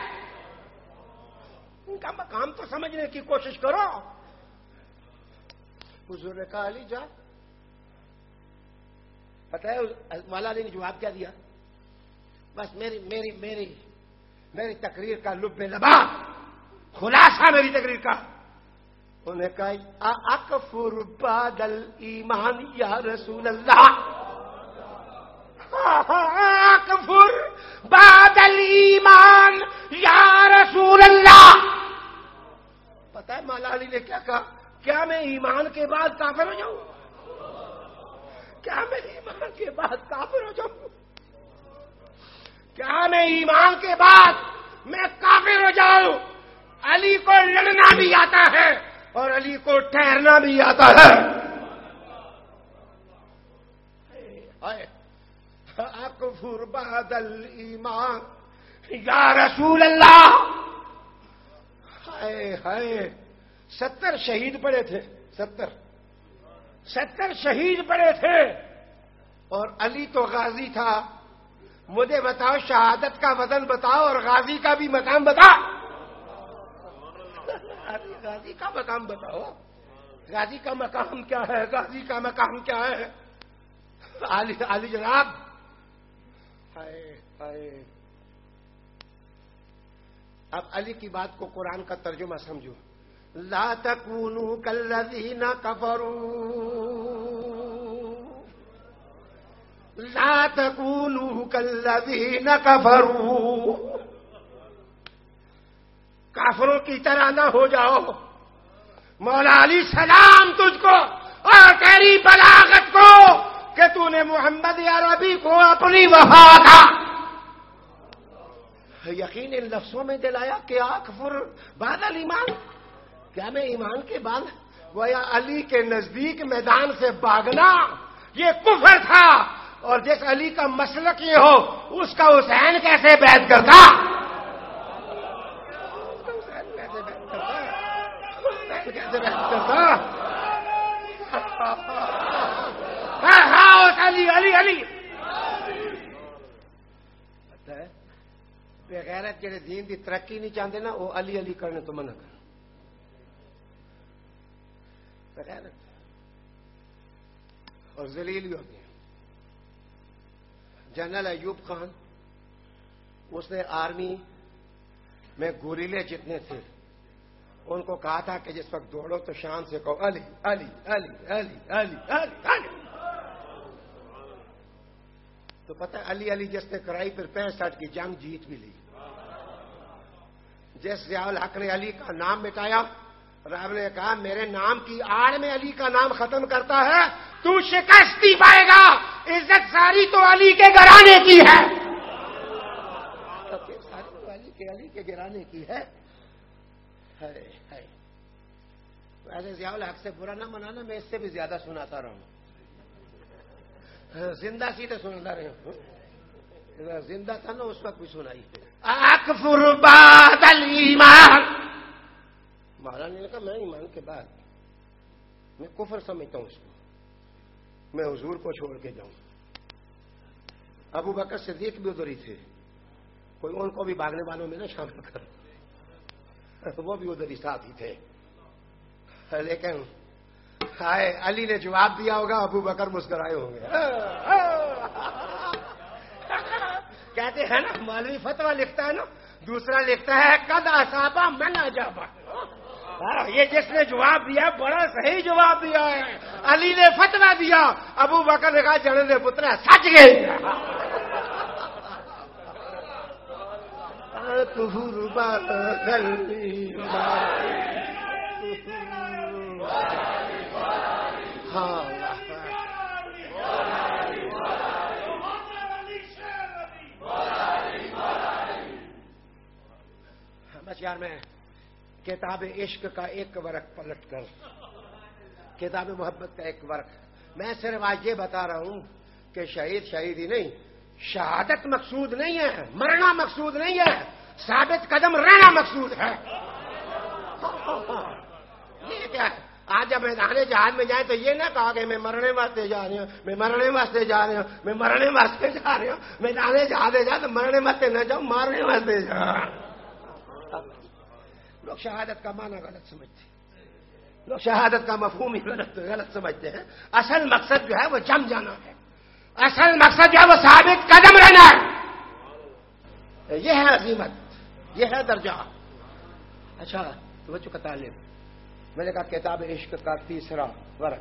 ان کا مقام تو سمجھنے کی کوشش کرو۔ حضور نے کہا علی جا، پتہ ہے مولا علی نے جواب کیا دیا؟ بس میری میری میری میری تقریر کا لب لبا، خلاصہ میری تقریر کا، انہوں نے کہا اکفر بعد الایمان یا رسول اللہ، اکفر بعد الایمان یا رسول اللہ۔ پتہ ہے مولا علی نے کیا کہا؟ کیا میں ایمان کے بعد کافر ہو جاؤں؟ کیا میں ایمان کے بعد کافر ہو جاؤں؟ کیا میں ایمان کے بعد میں کافر ہو جاؤں؟ علی کو لڑنا بھی آتا ہے اور علی کو ٹھہرنا بھی آتا ہے۔ اکفر بعد الایمان یا رسول اللہ۔ ہائے ہائے، ستر شہید پڑے تھے، ستر ستر شہید پڑے تھے، اور علی تو غازی تھا۔ مجھے بتاؤ شہادت کا وزن بتاؤ اور غازی کا بھی مقام بتاؤ، غازی کا مقام بتاؤ، غازی کا مقام کیا ہے؟ غازی کا مقام کیا ہے؟ علی علی جناب ہائے ہائے. اب علی کی بات کو قرآن کا ترجمہ سمجھو. لا تکونوا کالذین کفروا لا تکونوا کالذین کفروا. کافروں کی طرح نہ ہو جاؤ. مولا علی سلام تجھ کو اور تیری بلاغت کو کہ تو نے محمد عربی کو اپنی وفا کا یقین ان لفظوں میں دلایا کہ اکفر بعد الایمان. کیا میں ایمان کے بعد گویا علی کے نزدیک میدان سے بھاگنا یہ کفر تھا. اور جس علی کا مسلک یہ ہو اس کا حسین کیسے بیعت کرتا؟ حسین کیسے بیعت کرتا؟ حسین کیسے بیعت کرتا؟ ہاں ہاں علی علی علی بغیرت جڑے دین دی ترقی نہیں چاہتے نا وہ علی علی کرنے تو منع کر. بغیرت اور ذلیل ہوتی ہیں. جنرل ایوب خان اس نے آرمی میں گوریلے جتنے تھے ان کو کہا تھا کہ جس وقت دوڑو تو شان سے کہو علی علی علی علی علی علی علی. تو پتہ علی علی جس نے کرائی پھر پینسٹھ کی جنگ جیت بھی لی. جس ضیاء الحق نے علی کا نام مٹایا رب نے کہا میرے نام کی آڑ میں علی کا نام ختم کرتا ہے تو شکستی پائے گا. عزت ساری تو علی کے گھرانے کی ہے. ساری تو علی کے علی کے گھرانے کی ہے. ویسے ضیاء الحق سے برا نہ منانا میں اس سے بھی زیادہ سناتا رہا ہوں. زندہ سی تو سناتا رہے ہوں. زندہ تھا نا اس وقت بھی سنائی. اکفر بعد الایمان. مولانا نے کہا میں ایمان کے بعد میں کفر سمجھتا ہوں اس کو. میں حضور کو چھوڑ کے جاؤں. ابو بکر صدیق بھی ادھر ہی تھے. کوئی ان کو بھی بھاگنے والوں میں نہ شامل کر. وہ بھی ادھر ہی ساتھ ہی تھے. لیکن ہائے علی نے جواب دیا ہوگا ابو بکر مسکرائے ہوں گے. کہتے ہیں نا مولوی فتویٰ لکھتا ہے نا دوسرا لکھتا ہے قد اصابہ من اجابہ. یہ جس نے جواب دیا بڑا صحیح جواب دیا ہے. علی نے فتویٰ دیا ابو بکر نے کہا جڑے نے پترا سچ گئے. ہاں بس یار میں کتاب عشق کا ایک ورق پلٹ کر کتاب محبت کا ایک ورق میں صرف آج یہ بتا رہا ہوں کہ شہید شہید ہی نہیں شہادت مقصود نہیں ہے. مرنا مقصود نہیں ہے. ثابت قدم رہنا مقصود ہے. یہ کیا ہے آج جب میدان جہاد میں جائیں تو یہ نہ کہا کہ میں مرنے واسطے جا رہی ہوں میں مرنے واسطے جا رہی ہوں میں مرنے واسطے جا رہی ہوں. میدان جہاد جا تو مرنے واسطے نہ جاؤ مارنے واسطے جا. لوگ شہادت کا معنی غلط سمجھتے ہیں. لوگ شہادت کا مفہوم ہی غلط غلط سمجھتے ہیں. اصل مقصد جو ہے وہ جم جانا ہے. اصل مقصد جو ہے وہ ثابت قدم رہنا ہے. یہ ہے عظیمت. یہ ہے درجہ. اچھا توجہ کا طالب میں نے کہا کتاب عشق کا تیسرا ورق.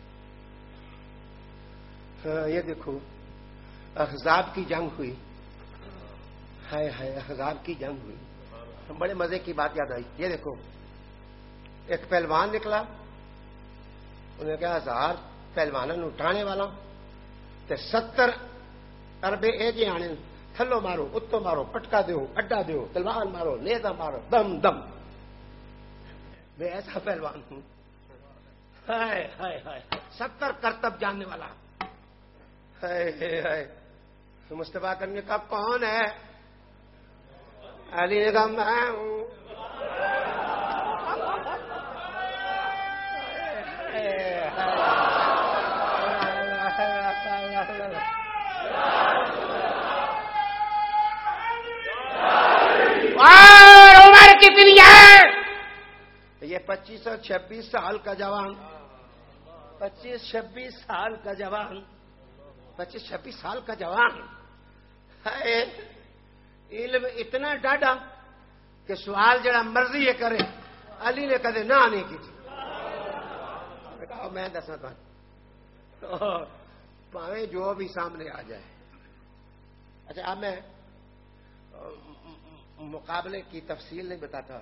یہ دیکھو احزاب کی جنگ ہوئی. ہائے ہائے احزاب کی جنگ ہوئی. بڑے مزے کی بات یاد آئی. یہ دیکھو ایک پہلوان نکلا. انہوں نے کہا ہزار پہلوانوں اٹھانے والا تے ستر اربے اے جے آنے تھلو مارو اتو مارو پٹکا دیو اڈا دیو تلوار مارو نیزا مارو دم دم. میں ایسا پہلوان ہوں. ہائے ہائے ہائے ستر کرتب جاننے والا. ہائے ہائے مصطفیٰ کرنے کا کون ہے؟ علی نے کہا میں ہوں. عمر کتنی ہے؟ یہ پچیس اور چھبیس سال کا جوان. پچیس چھبیس سال کا جوان. پچیس چھبیس سال کا جوان. ہے علم اتنا ڈاڈا کہ سوال جڑا مرضی ہے کرے، علی نے کدے نہ نہیں کی تھی. کہا میں دسا تو پاویں جو بھی سامنے آ جائے. اچھا اب میں مقابلے کی تفصیل نہیں بتاتا.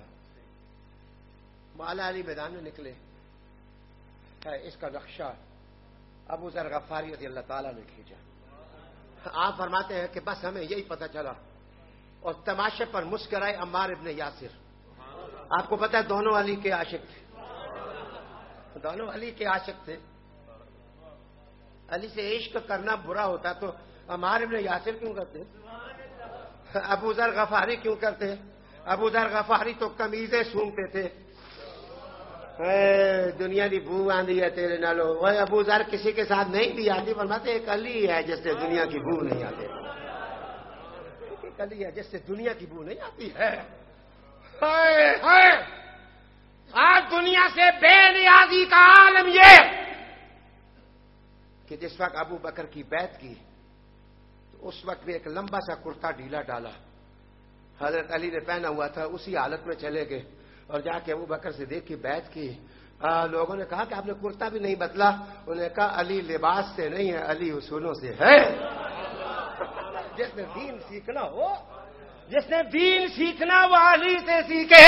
مولا علی میدان میں نکلے، اس کا نقشہ ابو ذر غفاری رضی اللہ تعالیٰ نے کھینچا. آپ فرماتے ہیں کہ بس ہمیں یہی پتہ چلا اور تماشے پر مسکرائے عمار ابن یاسر. آپ کو پتہ ہے دونوں علی کے عاشق تھے، دونوں علی کے عاشق تھے. علی سے عشق کرنا برا ہوتا تو عمار ابن یاسر کیوں کرتے، ابو ذر غفاری کیوں کرتے؟ ابو ذر غفاری تو قمیضیں سونگتے تھے. اے دنیا کی بو آندی ہے تیرے نالو. وہ ابو ذر کسی کے ساتھ نہیں بھی آتی، فرماتے ایک علی ہے جس سے دنیا کی بو نہیں آتی. ایک علی ہے جس سے دنیا کی بو نہیں آتی ہے. آج دنیا سے بے نیازی کا عالم یہ کہ جس وقت ابو بکر کی بیعت کی تو اس وقت بھی ایک لمبا سا کرتا ڈھیلا ڈالا حضرت علی نے پہنا ہوا تھا، اسی حالت میں چلے گئے اور جا کے ابو بکر سے دیکھ کے بیعت کی. آ, لوگوں نے کہا کہ آپ نے کرتا بھی نہیں بدلا. انہوں نے کہا علی لباس سے نہیں ہے، علی اصولوں سے ہے. جس نے دین سیکھنا ہو، جس نے دین سیکھنا وہ علی سے سیکھے.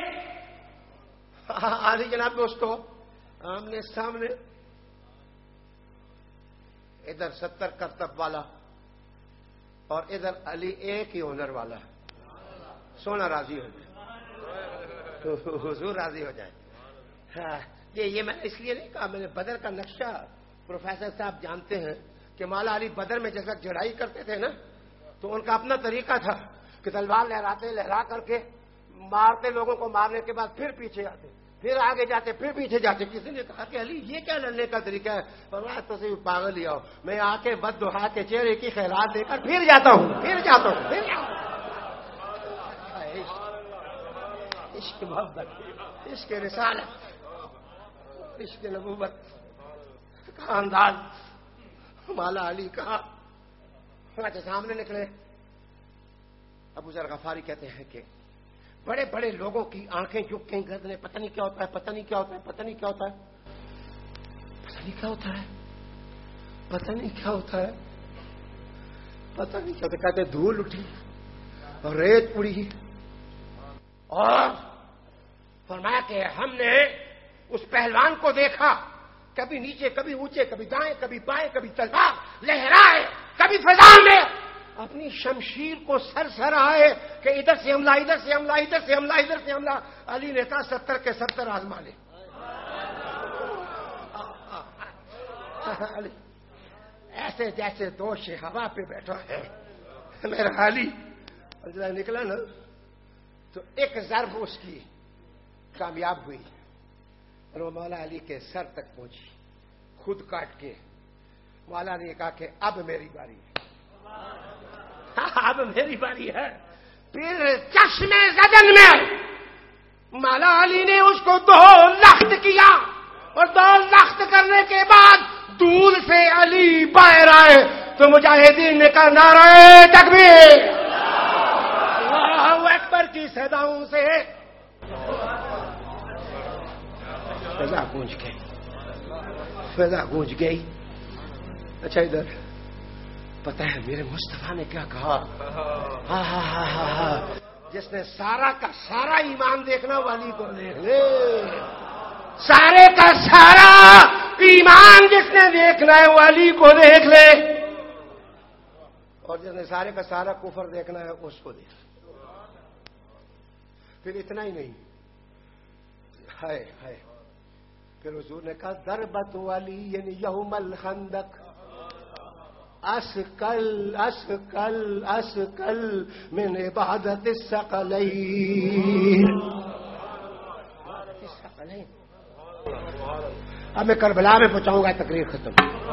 علی جناب دوستو آمنے سامنے، ادھر ستر کرتب والا اور ادھر علی ایک ہی ہنر والا. سونا راضی ہو جائے، حضور راضی ہو جائے. ہاں یہ یہ میں اس لیے نہیں کہا، میں نے بدر کا نقشہ پروفیسر صاحب جانتے ہیں کہ مولا علی بدر میں جیسا چڑھائی کرتے تھے نا تو ان کا اپنا طریقہ تھا کہ تلوار لہراتے لہرا کر کے مارتے، لوگوں کو مارنے کے بعد پھر پیچھے آتے، پھر آگے جاتے، پھر پیچھے جاتے. کسی نے کہا کہ علی یہ کیا لڑنے کا طریقہ ہے؟ فرمایا تو صرف پاگل ہی آؤ، میں آ کے بد دعا کے چہرے کی خیرات دے کر پھر جاتا ہوں پھر جاتا ہوں پھر جاتا ہوں. عشق محبت، عشق رسالت، عشق نبوت کا انداز مولا علی کا. سامنے نکلے ابو ذر غفاری کہتے ہیں کہ بڑے بڑے لوگوں کی آنکھیں جھک گئیں، گردنیں، پتہ نہیں کیا ہوتا ہے، پتہ نہیں کیا ہوتا ہے، پتہ نہیں کیا ہوتا ہے، پتہ نہیں کیا ہوتا ہے، پتہ نہیں کیا ہوتا ہے، پتہ نہیں کیا ہوتا ہے. کہتے دھول اٹھی اور ریت اڑی اور فرمایا کہ ہم نے اس پہلوان کو دیکھا کبھی نیچے کبھی اونچے، کبھی دائیں کبھی بائیں، کبھی تلوار لہرائے، کبھی فضا میں اپنی شمشیر کو سر سر آئے کہ ادھر سے حملہ، ادھر سے حملہ، ادھر سے حملہ، ادھر سے حملہ. علی نے کہا ستر کے ستر آزما لے. ایسے جیسے دوش ہوا پہ بیٹھا ہے میرا علی. نکلا نا تو ایک ضرب اس کی کامیاب ہوئی اور وہ مولا علی کے سر تک پہنچی، خود کاٹ کے. مولا نے کہا کہ اب میری باری ہے، اب میری باری ہے. پھر چشم زدن میں مولا علی نے اس کو دو لخت کیا اور دو لخت کرنے کے بعد دور سے علی باہر آئے تو مجاہدین نے کہا نعرہ تکبیر، اللہ اکبر کی صداؤں سے فضا گونج گئی، فضا گونج گئی. اچھا ادھر پتہ ہے میرے مصطفیٰ نے کیا کہا؟ ہاں ہاں ہاں ہاں ہاں جس نے سارا کا سارا ایمان دیکھنا والی کو دیکھ لے، سارے کا سارا ایمان جس نے دیکھنا ہے والی کو دیکھ لے، اور جس نے سارے کا سارا کفر دیکھنا ہے اس کو دیکھ لے. پھر اتنا ہی نہیں، ہائے ہائے پھر حضور نے کہا ضربت والی یعنی یوم الخندق اسکل اسکل اسکل من عبادت الثقلین. اب میں کربلا میں پہنچاؤں گا، تقریر ختم.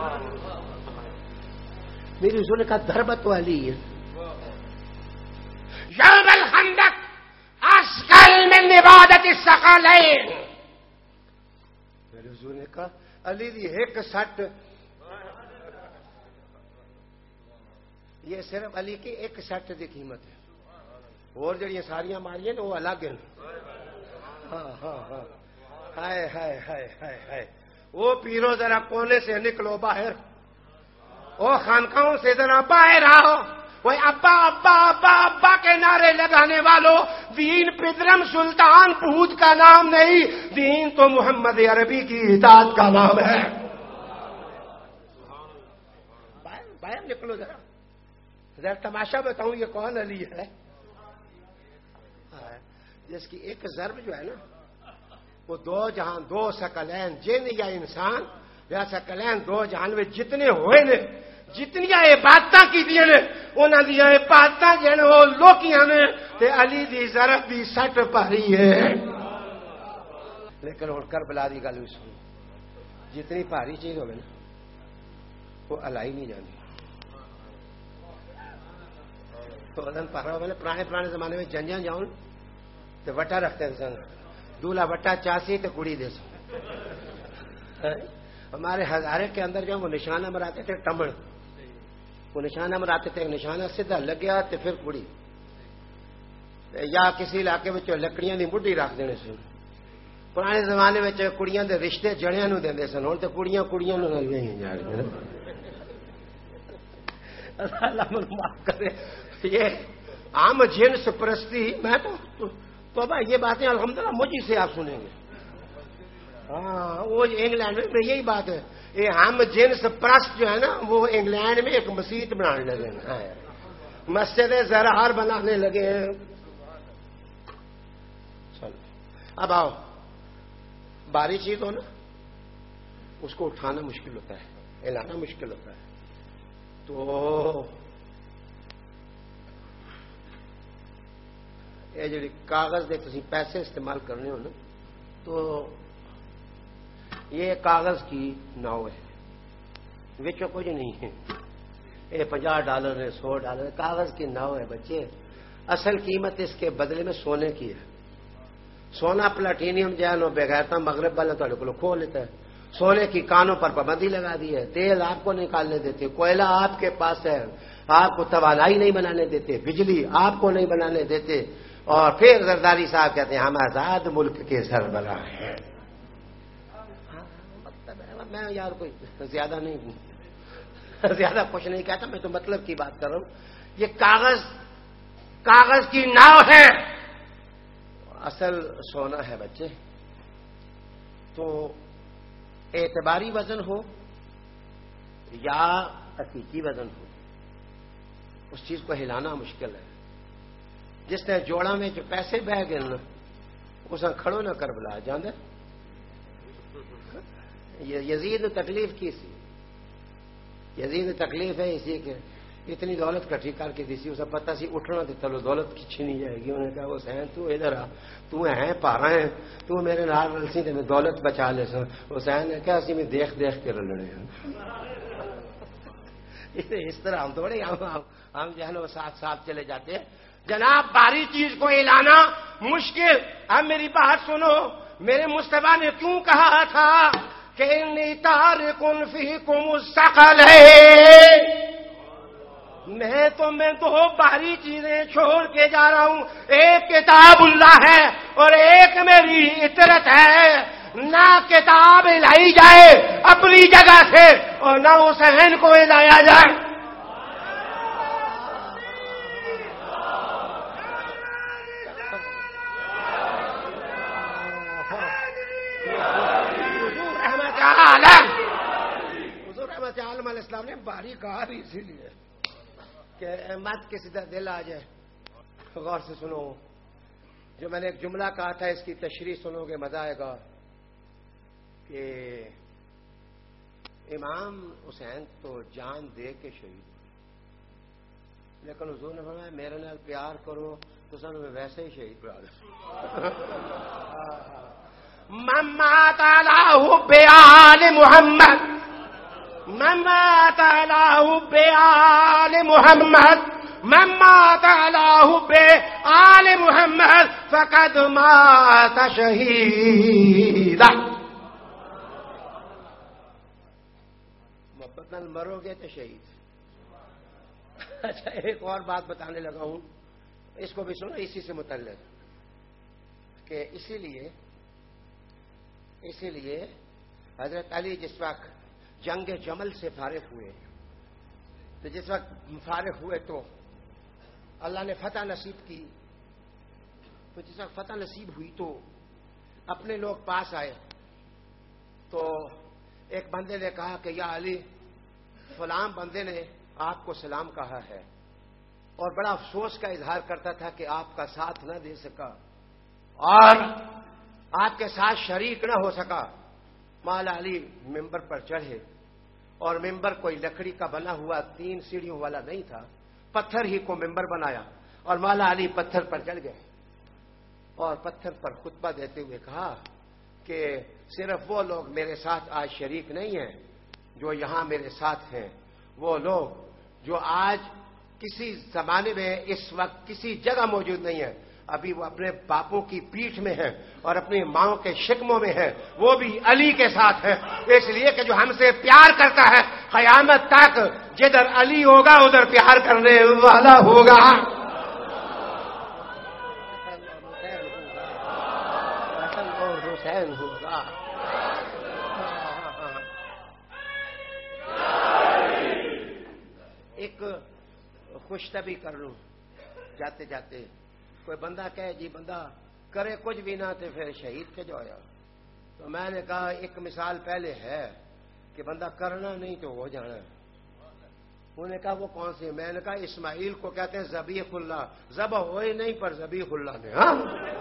میری حضور نے کہا ضربت والی یوم الخندق اسکل من عبادت الثقلین. میرے حضور نے کہا علی دی ایک سٹ یہ صرف علی کی ایک سیٹ کی قیمت ہے، اور جڑی ساریاں ماریاں وہ الگ ہیں. ہاں ہاں ہاں ہائے ہائے ہائے ہائے ہائے. وہ پیرو ذرا کونے سے نکلو باہر، وہ خانقاہوں سے ذرا باہر آؤ. وہ ابا ابا ابا ابا کے نعرے لگانے والوں، دین پدرم سلطان بھوت کا نام نہیں، دین تو محمد عربی کی اطاعت کا نام ہے. باہر باہر نکلو ذرا، ذرا تماشا بتاؤں یہ کون علی ہے جس کی ایک ضرب جو ہے نا وہ دو جہاں دو ثقلین جن یا انسان یا ثقلین دو جہان میں جتنے ہوئے نے، جتنی عبادت کی دیا نے، انہوں نے عبادت جو ہے وہ لوکیاں نے، تے علی دی ضرب بھی سٹ پاری ہے. لیکن ہوں کربلا دی گل بھی سنو، جتنی بھاری چیز ہوگی نا وہ الائی نہیں جاتی. تو وزن پارا ہوگا نا، پرانے پرانے زمانے میں جنجاں جاؤں تو وٹا رکھتے ہیں سن، دولہا وٹا چاسی تو کڑی دے سو. ہمارے ہزارے کے اندر جو وہ نشانہ مراتے تھے ٹمڑ، وہ نشانہ مراتے تھے، نشانہ سیدھا لگیا تو پھر کڑی، یا کسی علاقے میں لکڑیاں دی مڈی رکھ دینے سن. پرانے زمانے میں کڑیاں دے رشتے جڑیاں نو دیندے سن، ہن تے کڑیاں کڑیاں نو نہیں جا رہی. اللہ من معاف کرے. یہ عام جنس پرستی، میں تو تو بھائی یہ باتیں الحمدللہ مجھے سے آپ سنیں گے. ہاں وہ انگلینڈ میں یہی بات ہے، یہ ہم جنس پرست جو ہے نا وہ انگلینڈ میں ایک مسجد بنانے لگے ہیں، مسجد زرہار بنانے لگے ہیں. چلو اب آؤ، باری چیز ہو نا اس کو اٹھانا مشکل ہوتا ہے، ہلانا مشکل ہوتا ہے. تو یہ جڑی کاغذ دے تسی پیسے استعمال کرنے ہو نا، تو یہ کاغذ کی ناؤ ہے، وچوں کچھ نہیں ہے. یہ پنجا ڈالر ہے، سو ڈالر ہے، کاغذ کی ناؤ ہے بچے. اصل قیمت اس کے بدلے میں سونے کی ہے. سونا پلاٹینیم جو ہے بغیرتا مغرب والا تھوڑے کو کھو لیتا ہے. سونے کی کانوں پر پابندی لگا دی ہے، تیل آپ کو نکالنے دیتے، کوئلہ آپ کے پاس ہے، آپ کو توانائی نہیں بنانے دیتے، بجلی آپ کو نہیں بنانے دیتے. اور پھر زرداری صاحب کہتے ہیں ہم آزاد ملک کے سربراہ ہیں. میں یار کوئی زیادہ نہیں ہوں، زیادہ کچھ نہیں کہتا، میں تو مطلب کی بات کر رہا ہوں. یہ کاغذ کاغذ کی ناؤ ہے، اصل سونا ہے بچے. تو اعتباری وزن ہو یا حقیقی وزن ہو، اس چیز کو ہلانا مشکل ہے. جس نے جوڑا میں جو پیسے بہ گئے نا اس نے کھڑو نہ کر بلا جاندے. یزید نے تکلیف کی سی، یزید نے تکلیف ہے اسی کے اتنی دولت کٹھی کر کے دی سی، اسے پتا سی اٹھنا تو چلو دولت کی چھینی جائے گی. انہوں نے کہا حسین تو ادھر آ، تو ہے پارا ہے، تو میرے نال رلسی تے میں دولت بچا لے سن. حسین نے کہا اسی میں دیکھ دیکھ کے رلنے ہیں. اس طرح ہم تھوڑے ہم جو ہے نا ساتھ ساتھ چلے جاتے ہیں. جناب باری چیز کو ہلانا مشکل. اب میری بات سنو، میرے مصطفیٰ نے کیوں کہا تھا کہ انی تارکن فیکم الثقلین، میں تو میں دو باری چیزیں چھوڑ کے جا رہا ہوں، ایک کتاب اللہ ہے اور ایک میری اطرت ہے. نہ کتاب لائی جائے اپنی جگہ سے اور نہ حسین کو لایا جائے. حضور رحمت عالم علیہ السلام نے باری کہا بھی اسی لیے کہ مت کسی کا دل آ جائے. غور سے سنو، جو میں نے ایک جملہ کہا تھا اس کی تشریح سنو گے مزہ آئے گا کہ امام حسین تو جان دے کے شہید، لیکن حضور نے فرمایا میرے نال پیار کرو تو سن میں ویسے ہی شہید کرا دوں. ممات علی حب آل محمد، ممات علی حب آل محمد، ممات علی حب آل محمد فقد مات شہیدا. محبت نال مرو گے تو شہید. اچھا ایک اور بات بتانے لگا ہوں، اس کو بھی سنو اسی سے متعلق، کہ اسی لیے اسی لیے حضرت علی جس وقت جنگ جمل سے فارغ ہوئے، تو جس وقت فارغ ہوئے تو اللہ نے فتح نصیب کی، تو جس وقت فتح نصیب ہوئی تو اپنے لوگ پاس آئے، تو ایک بندے نے کہا کہ یا علی، فلاں بندے نے آپ کو سلام کہا ہے اور بڑا افسوس کا اظہار کرتا تھا کہ آپ کا ساتھ نہ دے سکا اور آپ کے ساتھ شریک نہ ہو سکا۔ مولا علی ممبر پر چڑھے، اور ممبر کوئی لکڑی کا بنا ہوا تین سیڑھیوں والا نہیں تھا، پتھر ہی کو ممبر بنایا، اور مولا علی پتھر پر چڑھ گئے اور پتھر پر خطبہ دیتے ہوئے کہا کہ صرف وہ لوگ میرے ساتھ آج شریک نہیں ہیں جو یہاں میرے ساتھ ہیں، وہ لوگ جو آج کسی زمانے میں اس وقت کسی جگہ موجود نہیں ہیں، ابھی وہ اپنے باپوں کی پیٹھ میں ہیں اور اپنی ماؤں کے شکموں میں ہیں، وہ بھی علی کے ساتھ ہیں، اس لیے کہ جو ہم سے پیار کرتا ہے قیامت تک جدھر علی ہوگا ادھر پیار کرنے والا ہوگا۔ حسین ہوگا۔ ایک خوشتبی کر لوں جاتے جاتے، کوئی بندہ کہے جی بندہ کرے کچھ بھی نہ تو پھر شہید کے جو آیا، تو میں نے کہا ایک مثال پہلے ہے کہ بندہ کرنا نہیں تو ہو جانا۔ انہوں نے کہا وہ کون سی؟ میں نے کہا اسماعیل کو کہتے ہیں ذبیح اللہ، ذبح ہوئے نہیں پر ذبیح اللہ نے، ہاں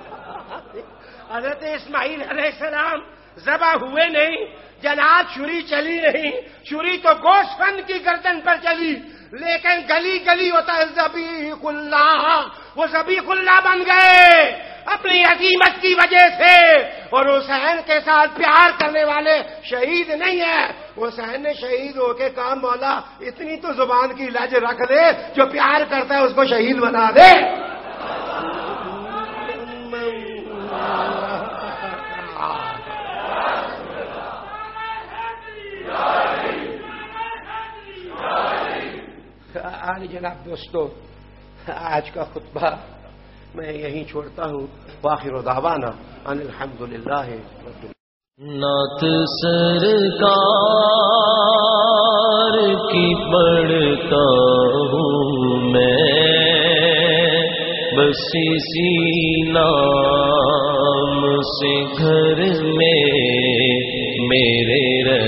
حضرت اسماعیل علیہ السلام ذبح ہوئے نہیں، جناب چھری چلی نہیں، چھری تو گوشت فن کی گردن پر چلی، لیکن گلی گلی ہوتا ہے ذبیح اللہ، وہ ذبیح اللہ بن گئے اپنی عظیمت کی وجہ سے، اور حسین کے ساتھ پیار کرنے والے شہید نہیں ہیں۔ حسین نے شہید ہو کے کہا مولا اتنی تو زبان کی لج رکھ دے، جو پیار کرتا ہے اس کو شہید بنا دے۔ آج جناب دوستو، آج کا خطبہ میں یہیں چھوڑتا ہوں، وآخر دعوانا ان الحمدللہ۔ نعت سرکار کی پڑھتا ہوں میں، بس اسی نام سے گھر میں میرے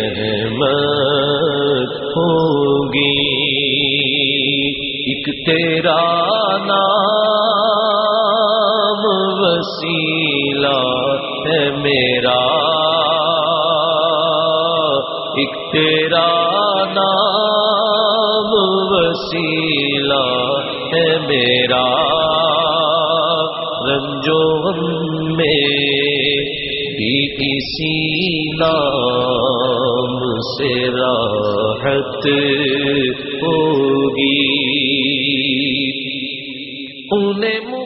رحمت ہوگی، ایک تیرا نام وسیلہ ہے میرا، ایک تیرا نام وسیلہ ہے میرا، رنجو غم میں بھی اسی نام سے راحت ہوگی۔ انہیں